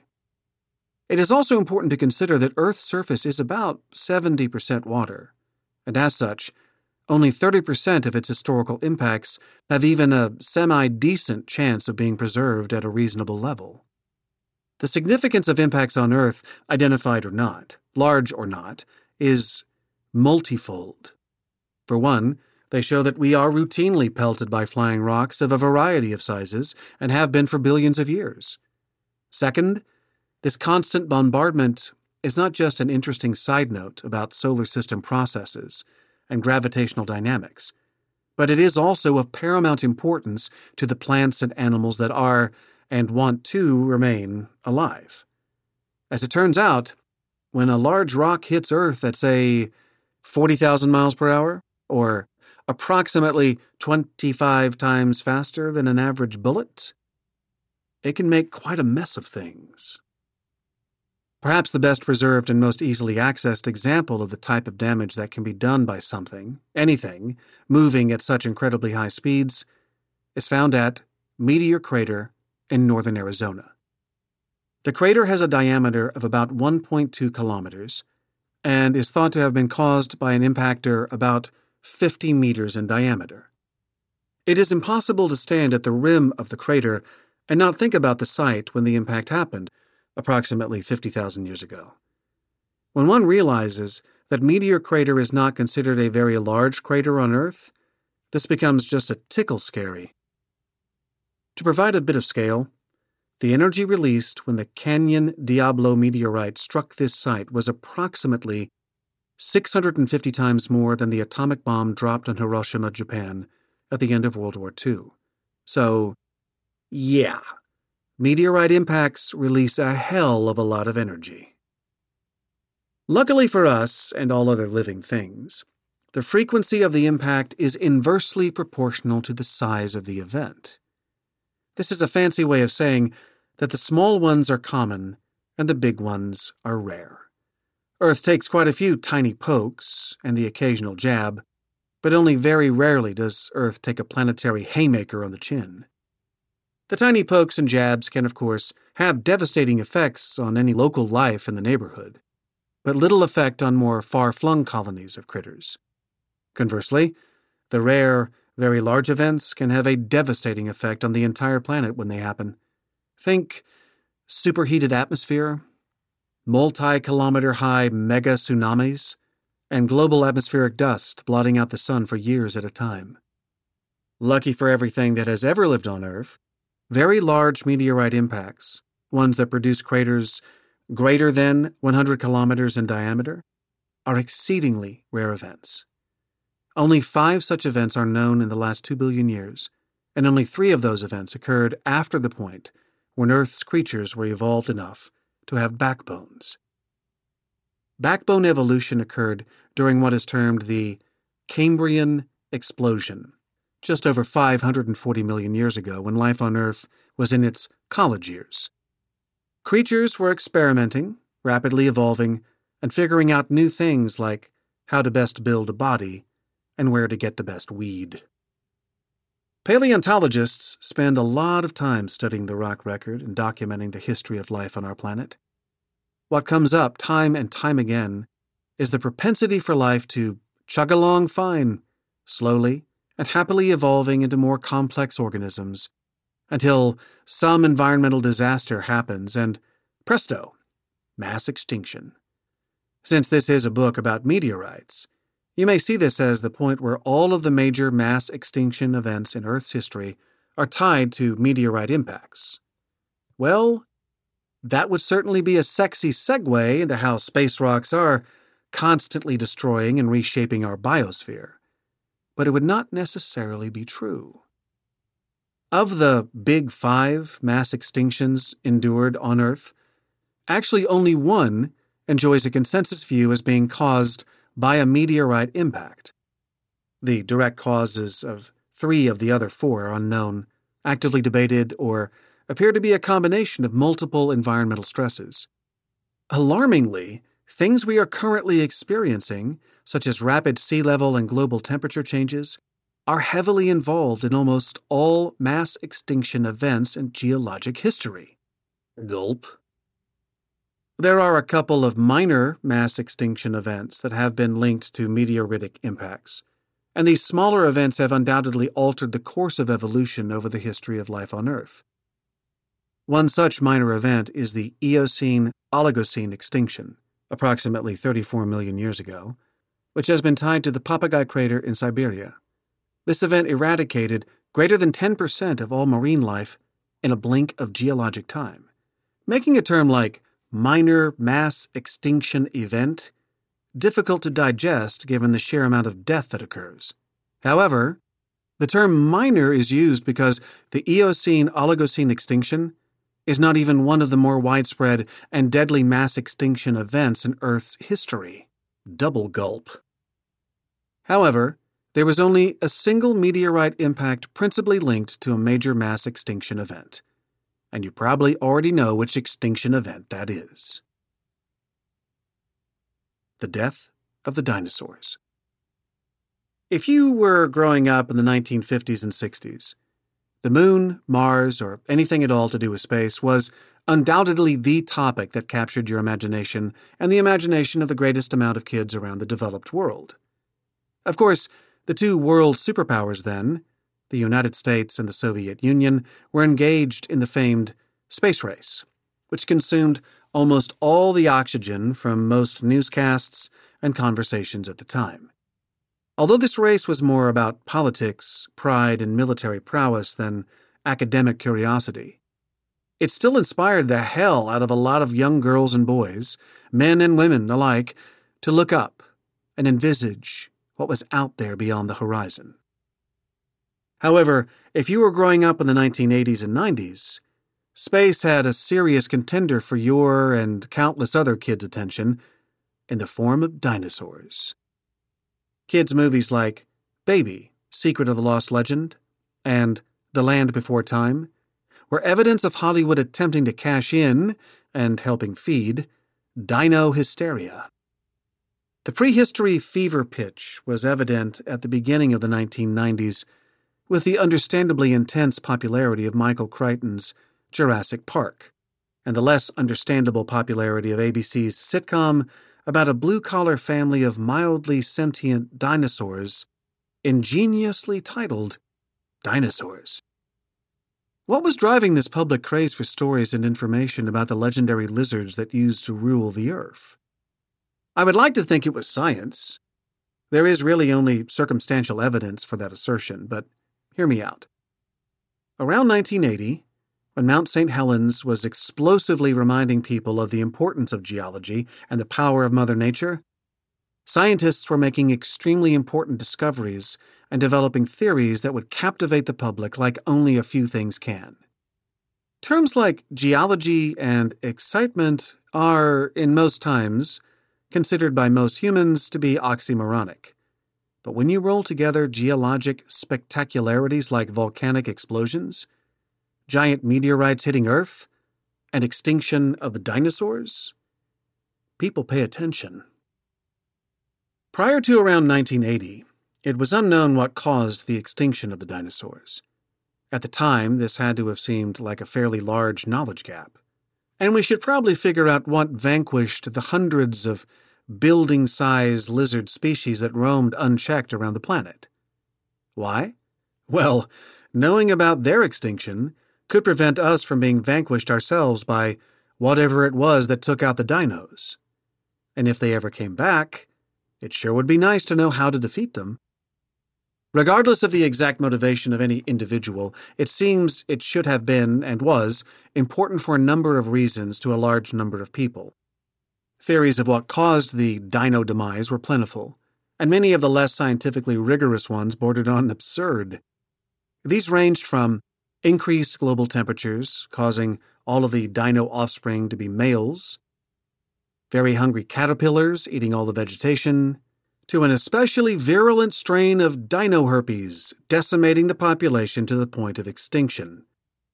It is also important to consider that Earth's surface is about seventy percent water, and as such, only thirty percent of its historical impacts have even a semi-decent chance of being preserved at a reasonable level. The significance of impacts on Earth, identified or not, large or not, is multifold. For one, they show that we are routinely pelted by flying rocks of a variety of sizes and have been for billions of years. Second, this constant bombardment is not just an interesting side note about solar system processes and gravitational dynamics, but it is also of paramount importance to the plants and animals that are and want to remain alive. As it turns out, when a large rock hits Earth at, say, forty thousand miles per hour, or approximately twenty-five times faster than an average bullet, it can make quite a mess of things. Perhaps the best preserved and most easily accessed example of the type of damage that can be done by something, anything, moving at such incredibly high speeds, is found at Meteor Crater in northern Arizona. The crater has a diameter of about one point two kilometers and is thought to have been caused by an impactor about fifty meters in diameter. It is impossible to stand at the rim of the crater and not think about the site when the impact happened, approximately fifty thousand years ago. When one realizes that Meteor Crater is not considered a very large crater on Earth, this becomes just a tickle scary. To provide a bit of scale, the energy released when the Canyon Diablo meteorite struck this site was approximately six hundred fifty times more than the atomic bomb dropped on Hiroshima, Japan, at the end of World War Two. So, yeah. Meteorite impacts release a hell of a lot of energy. Luckily for us and all other living things, the frequency of the impact is inversely proportional to the size of the event. This is a fancy way of saying that the small ones are common and the big ones are rare. Earth takes quite a few tiny pokes and the occasional jab, but only very rarely does Earth take a planetary haymaker on the chin. The tiny pokes and jabs can, of course, have devastating effects on any local life in the neighborhood, but little effect on more far-flung colonies of critters. Conversely, the rare, very large events can have a devastating effect on the entire planet when they happen. Think superheated atmosphere, multi-kilometer high mega tsunamis, and global atmospheric dust blotting out the sun for years at a time. Lucky for everything that has ever lived on Earth, very large meteorite impacts, ones that produce craters greater than one hundred kilometers in diameter, are exceedingly rare events. Only five such events are known in the last two billion years, and only three of those events occurred after the point when Earth's creatures were evolved enough to have backbones. Backbone evolution occurred during what is termed the Cambrian explosion, just over five hundred forty million years ago when life on Earth was in its college years. Creatures were experimenting, rapidly evolving, and figuring out new things like how to best build a body and where to get the best weed. Paleontologists spend a lot of time studying the rock record and documenting the history of life on our planet. What comes up time and time again is the propensity for life to chug along fine, slowly and happily evolving into more complex organisms, until some environmental disaster happens and, presto, mass extinction. Since this is a book about meteorites, you may see this as the point where all of the major mass extinction events in Earth's history are tied to meteorite impacts. Well, that would certainly be a sexy segue into how space rocks are constantly destroying and reshaping our biosphere, but it would not necessarily be true. Of the big five mass extinctions endured on Earth, actually only one enjoys a consensus view as being caused by a meteorite impact. The direct causes of three of the other four are unknown, actively debated, or appear to be a combination of multiple environmental stresses. Alarmingly, things we are currently experiencing, such as rapid sea level and global temperature changes, are heavily involved in almost all mass extinction events in geologic history. Gulp. There are a couple of minor mass extinction events that have been linked to meteoritic impacts, and these smaller events have undoubtedly altered the course of evolution over the history of life on Earth. One such minor event is the Eocene-Oligocene extinction, approximately thirty-four million years ago, which has been tied to the Papagai crater in Siberia. This event eradicated greater than ten percent of all marine life in a blink of geologic time, making a term like minor mass extinction event difficult to digest given the sheer amount of death that occurs. However, the term minor is used because the Eocene-Oligocene extinction is not even one of the more widespread and deadly mass extinction events in Earth's history. Double gulp. However, there was only a single meteorite impact principally linked to a major mass extinction event, and you probably already know which extinction event that is. The death of the dinosaurs. If you were growing up in the nineteen fifties and sixties, the moon, Mars, or anything at all to do with space was undoubtedly the topic that captured your imagination and the imagination of the greatest amount of kids around the developed world. Of course, the two world superpowers then, the United States and the Soviet Union, were engaged in the famed space race, which consumed almost all the oxygen from most newscasts and conversations at the time. Although this race was more about politics, pride, and military prowess than academic curiosity, it still inspired the hell out of a lot of young girls and boys, men and women alike, to look up and envisage what was out there beyond the horizon. However, if you were growing up in the nineteen eighties and nineties, space had a serious contender for your and countless other kids' attention in the form of dinosaurs. Kids' movies like Baby, Secret of the Lost Legend, and The Land Before Time were evidence of Hollywood attempting to cash in and helping feed dino hysteria. The prehistory fever pitch was evident at the beginning of the nineteen nineties with the understandably intense popularity of Michael Crichton's Jurassic Park, and the less understandable popularity of A B C's sitcom about a blue-collar family of mildly sentient dinosaurs, ingeniously titled Dinosaurs. What was driving this public craze for stories and information about the legendary lizards that used to rule the Earth? I would like to think it was science. There is really only circumstantial evidence for that assertion, but hear me out. Around nineteen eighty, when Mount Saint Helens was explosively reminding people of the importance of geology and the power of Mother Nature, scientists were making extremely important discoveries and developing theories that would captivate the public like only a few things can. Terms like geology and excitement are, in most times, considered by most humans to be oxymoronic. But when you roll together geologic spectacularities like volcanic explosions, giant meteorites hitting Earth, and extinction of the dinosaurs, people pay attention. Prior to around nineteen eighty, it was unknown what caused the extinction of the dinosaurs. At the time, this had to have seemed like a fairly large knowledge gap, and we should probably figure out what vanquished the hundreds of building-sized lizard species that roamed unchecked around the planet. Why? Well, knowing about their extinction could prevent us from being vanquished ourselves by whatever it was that took out the dinos. And if they ever came back, it sure would be nice to know how to defeat them. Regardless of the exact motivation of any individual, it seems it should have been, and was, important for a number of reasons to a large number of people. Theories of what caused the dino demise were plentiful, and many of the less scientifically rigorous ones bordered on absurd. These ranged from increased global temperatures, causing all of the dino offspring to be males, very hungry caterpillars eating all the vegetation, to an especially virulent strain of dinoherpes, decimating the population to the point of extinction.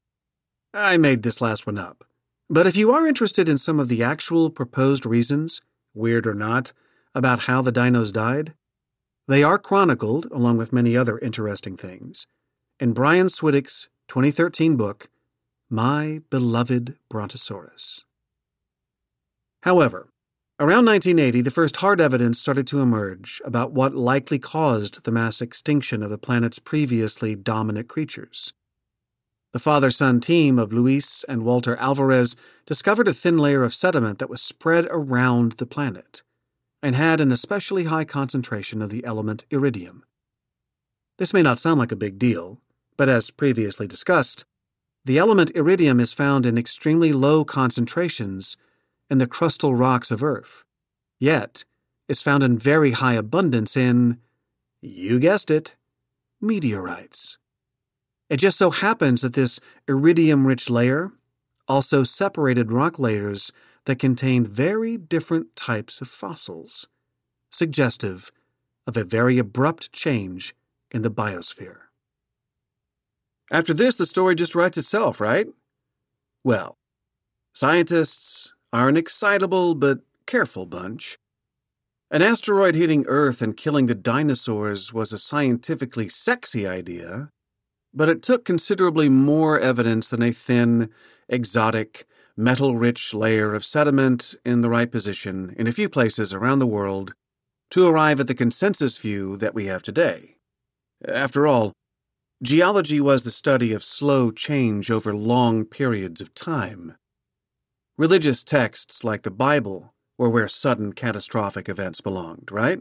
I made this last one up, but if you are interested in some of the actual proposed reasons, weird or not, about how the dinos died, they are chronicled, along with many other interesting things, in Brian Swiddick's twenty thirteen book, My Beloved Brontosaurus. However, around nineteen eighty, the first hard evidence started to emerge about what likely caused the mass extinction of the planet's previously dominant creatures. The father-son team of Luis and Walter Alvarez discovered a thin layer of sediment that was spread around the planet and had an especially high concentration of the element iridium. This may not sound like a big deal, but as previously discussed, the element iridium is found in extremely low concentrations in the crustal rocks of Earth, yet is found in very high abundance in, you guessed it, meteorites. It just so happens that this iridium-rich layer also separated rock layers that contained very different types of fossils, suggestive of a very abrupt change in the biosphere. After this, the story just writes itself, right? Well, scientists are an excitable but careful bunch. An asteroid hitting Earth and killing the dinosaurs was a scientifically sexy idea, but it took considerably more evidence than a thin, exotic, metal-rich layer of sediment in the right position in a few places around the world to arrive at the consensus view that we have today. After all, geology was the study of slow change over long periods of time. Religious texts like the Bible were where sudden catastrophic events belonged, right?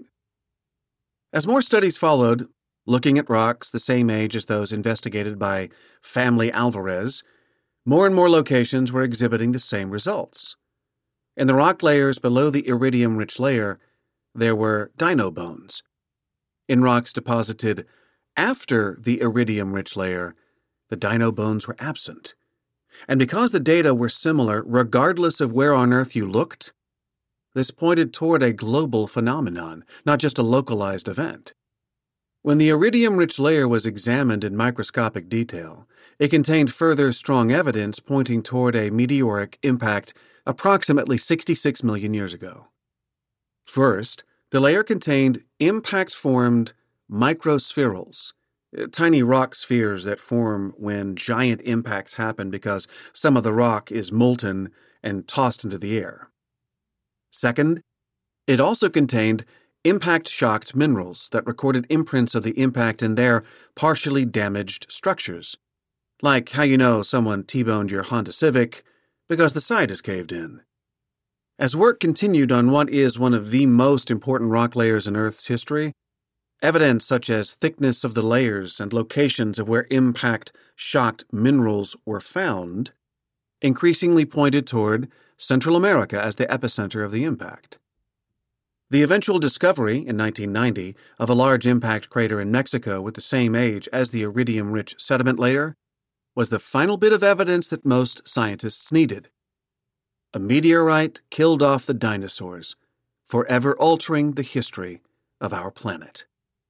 As more studies followed, looking at rocks the same age as those investigated by Family Alvarez, more and more locations were exhibiting the same results. In the rock layers below the iridium-rich layer, there were dino bones. In rocks deposited after the iridium-rich layer, the dino bones were absent. And because the data were similar regardless of where on Earth you looked, this pointed toward a global phenomenon, not just a localized event. When the iridium-rich layer was examined in microscopic detail, it contained further strong evidence pointing toward a meteoric impact approximately sixty-six million years ago. First, the layer contained impact-formed microspherules, tiny rock spheres that form when giant impacts happen because some of the rock is molten and tossed into the air. Second, it also contained impact-shocked minerals that recorded imprints of the impact in their partially damaged structures, like how you know someone T-boned your Honda Civic because the side is caved in. As work continued on what is one of the most important rock layers in Earth's history, evidence such as thickness of the layers and locations of where impact-shocked minerals were found increasingly pointed toward Central America as the epicenter of the impact. The eventual discovery in nineteen ninety of a large impact crater in Mexico with the same age as the iridium-rich sediment layer was the final bit of evidence that most scientists needed. A meteorite killed off the dinosaurs, forever altering the history of our planet.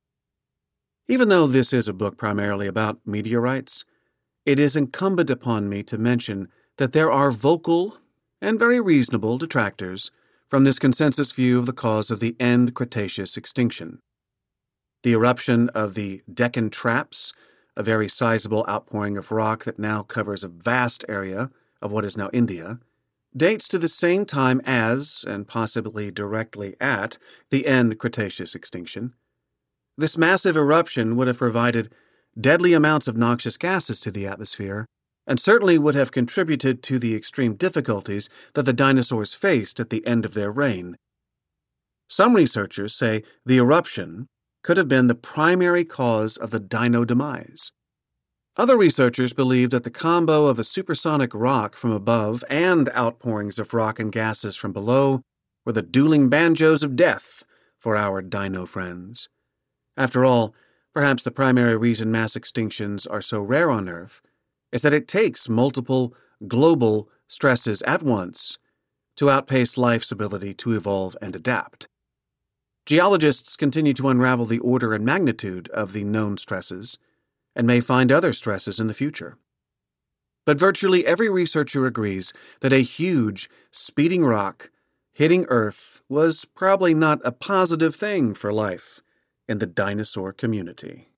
Even though this is a book primarily about meteorites, it is incumbent upon me to mention that there are vocal and very reasonable detractors from this consensus view of the cause of the end Cretaceous extinction. The eruption of the Deccan Traps, a very sizable outpouring of rock that now covers a vast area of what is now India, dates to the same time as, and possibly directly at, the end Cretaceous extinction. This massive eruption would have provided deadly amounts of noxious gases to the atmosphere, and certainly would have contributed to the extreme difficulties that the dinosaurs faced at the end of their reign. Some researchers say the eruption could have been the primary cause of the dino demise. Other researchers believe that the combo of a supersonic rock from above and outpourings of rock and gases from below were the dueling banjos of death for our dino friends. After all, perhaps the primary reason mass extinctions are so rare on Earth is that it takes multiple, global stresses at once to outpace life's ability to evolve and adapt. Geologists continue to unravel the order and magnitude of the known stresses, and may find other stresses in the future. But virtually every researcher agrees that a huge, speeding rock hitting Earth was probably not a positive thing for life in the dinosaur community.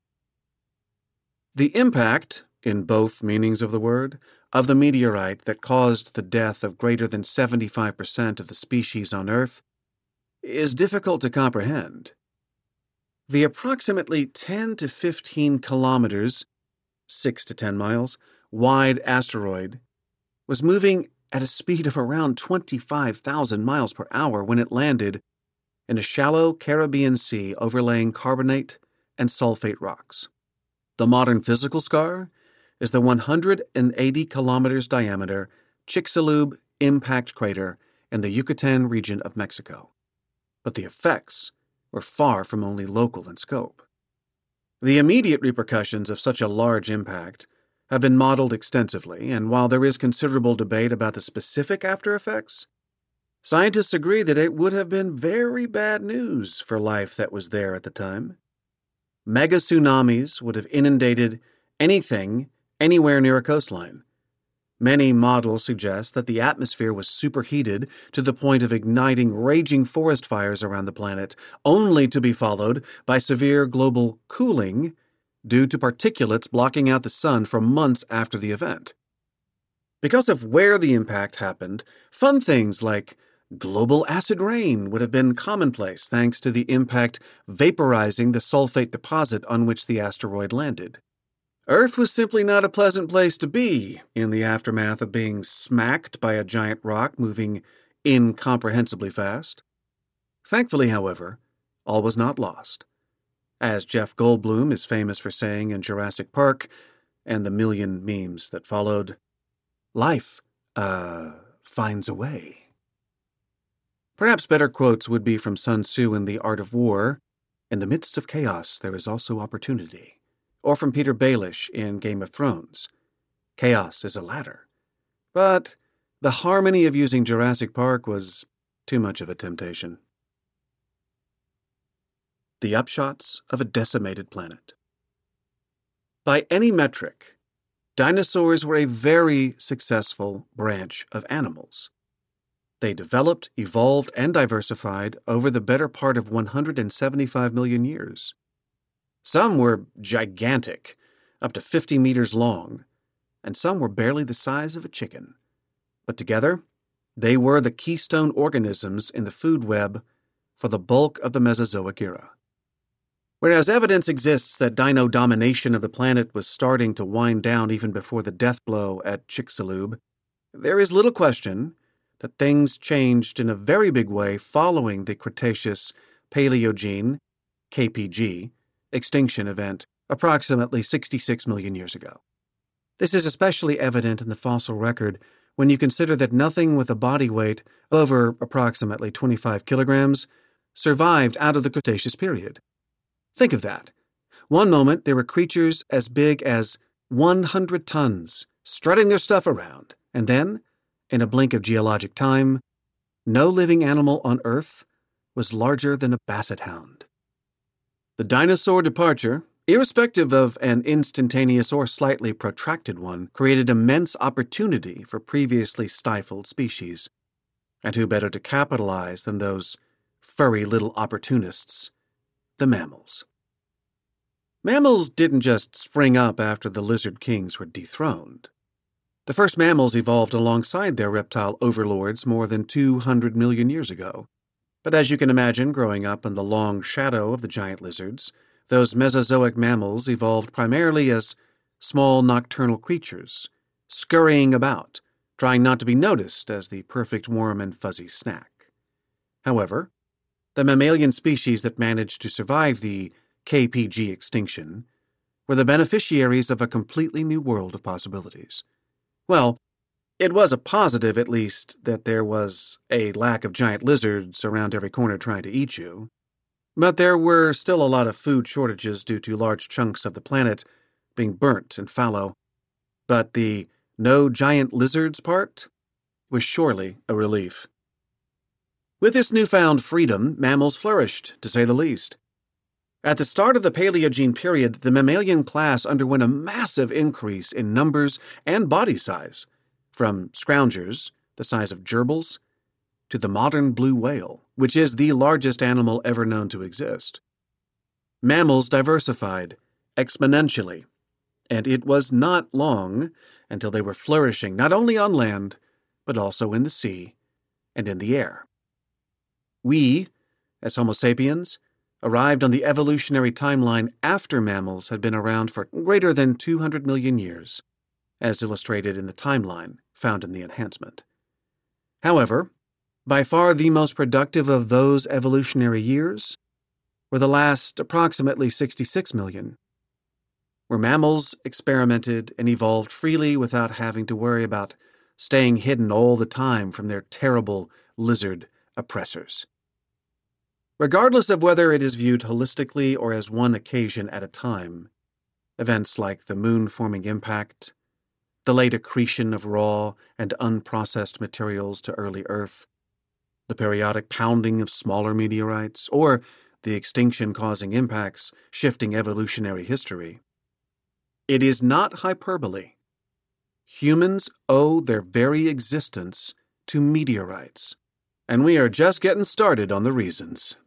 The impact, in both meanings of the word, of the meteorite that caused the death of greater than seventy-five percent of the species on Earth is difficult to comprehend. The approximately ten to fifteen kilometers, six to ten miles, wide asteroid was moving at a speed of around twenty-five thousand miles per hour when it landed in a shallow Caribbean Sea overlaying carbonate and sulfate rocks. The modern physical scar is the one hundred eighty kilometers diameter Chicxulub impact crater in the Yucatan region of Mexico. But the effects were far from only local in scope. The immediate repercussions of such a large impact have been modeled extensively, and while there is considerable debate about the specific after effects, scientists agree that it would have been very bad news for life that was there at the time. Mega tsunamis would have inundated anything anywhere near a coastline. Many models suggest that the atmosphere was superheated to the point of igniting raging forest fires around the planet, only to be followed by severe global cooling due to particulates blocking out the sun for months after the event. Because of where the impact happened, fun things like global acid rain would have been commonplace thanks to the impact vaporizing the sulfate deposit on which the asteroid landed. Earth was simply not a pleasant place to be in the aftermath of being smacked by a giant rock moving incomprehensibly fast. Thankfully, however, all was not lost. As Jeff Goldblum is famous for saying in Jurassic Park and the million memes that followed, life, uh, finds a way. Perhaps better quotes would be from Sun Tzu in The Art of War, "In the midst of chaos there is also opportunity," or from Peter Baelish in Game of Thrones, "Chaos is a ladder." But the harmony of using Jurassic Park was too much of a temptation. The upshots of a decimated planet. By any metric, dinosaurs were a very successful branch of animals. They developed, evolved, and diversified over the better part of one hundred seventy-five million years. Some were gigantic, up to fifty meters long, and some were barely the size of a chicken. But together, they were the keystone organisms in the food web for the bulk of the Mesozoic era. Whereas evidence exists that dino domination of the planet was starting to wind down even before the death blow at Chicxulub, there is little question that things changed in a very big way following the Cretaceous Paleogene, K P G, extinction event approximately sixty-six million years ago. This is especially evident in the fossil record when you consider that nothing with a body weight over approximately twenty-five kilograms survived out of the Cretaceous period. Think of that. One moment there were creatures as big as one hundred tons strutting their stuff around, and then, in a blink of geologic time, no living animal on Earth was larger than a basset hound. The dinosaur departure, irrespective of an instantaneous or slightly protracted one, created immense opportunity for previously stifled species. And who better to capitalize than those furry little opportunists, the mammals. Mammals didn't just spring up after the lizard kings were dethroned. The first mammals evolved alongside their reptile overlords more than two hundred million years ago. But as you can imagine, growing up in the long shadow of the giant lizards, those Mesozoic mammals evolved primarily as small nocturnal creatures, scurrying about, trying not to be noticed as the perfect warm and fuzzy snack. However, the mammalian species that managed to survive the K P G extinction were the beneficiaries of a completely new world of possibilities. Well, it was a positive, at least, that there was a lack of giant lizards around every corner trying to eat you. But there were still a lot of food shortages due to large chunks of the planet being burnt and fallow. But the no giant lizards part was surely a relief. With this newfound freedom, mammals flourished, to say the least. At the start of the Paleogene period, the mammalian class underwent a massive increase in numbers and body size, from scroungers, the size of gerbils, to the modern blue whale, which is the largest animal ever known to exist. Mammals diversified exponentially, and it was not long until they were flourishing not only on land, but also in the sea and in the air. We, as Homo sapiens, arrived on the evolutionary timeline after mammals had been around for greater than two hundred million years, as illustrated in the timeline found in the enhancement. However, by far the most productive of those evolutionary years were the last approximately sixty-six million, where mammals experimented and evolved freely without having to worry about staying hidden all the time from their terrible lizard oppressors. Regardless of whether it is viewed holistically or as one occasion at a time, events like the moon-forming impact, the late accretion of raw and unprocessed materials to early Earth, the periodic pounding of smaller meteorites, or the extinction-causing impacts shifting evolutionary history. It is not hyperbole. Humans owe their very existence to meteorites, and we are just getting started on the reasons.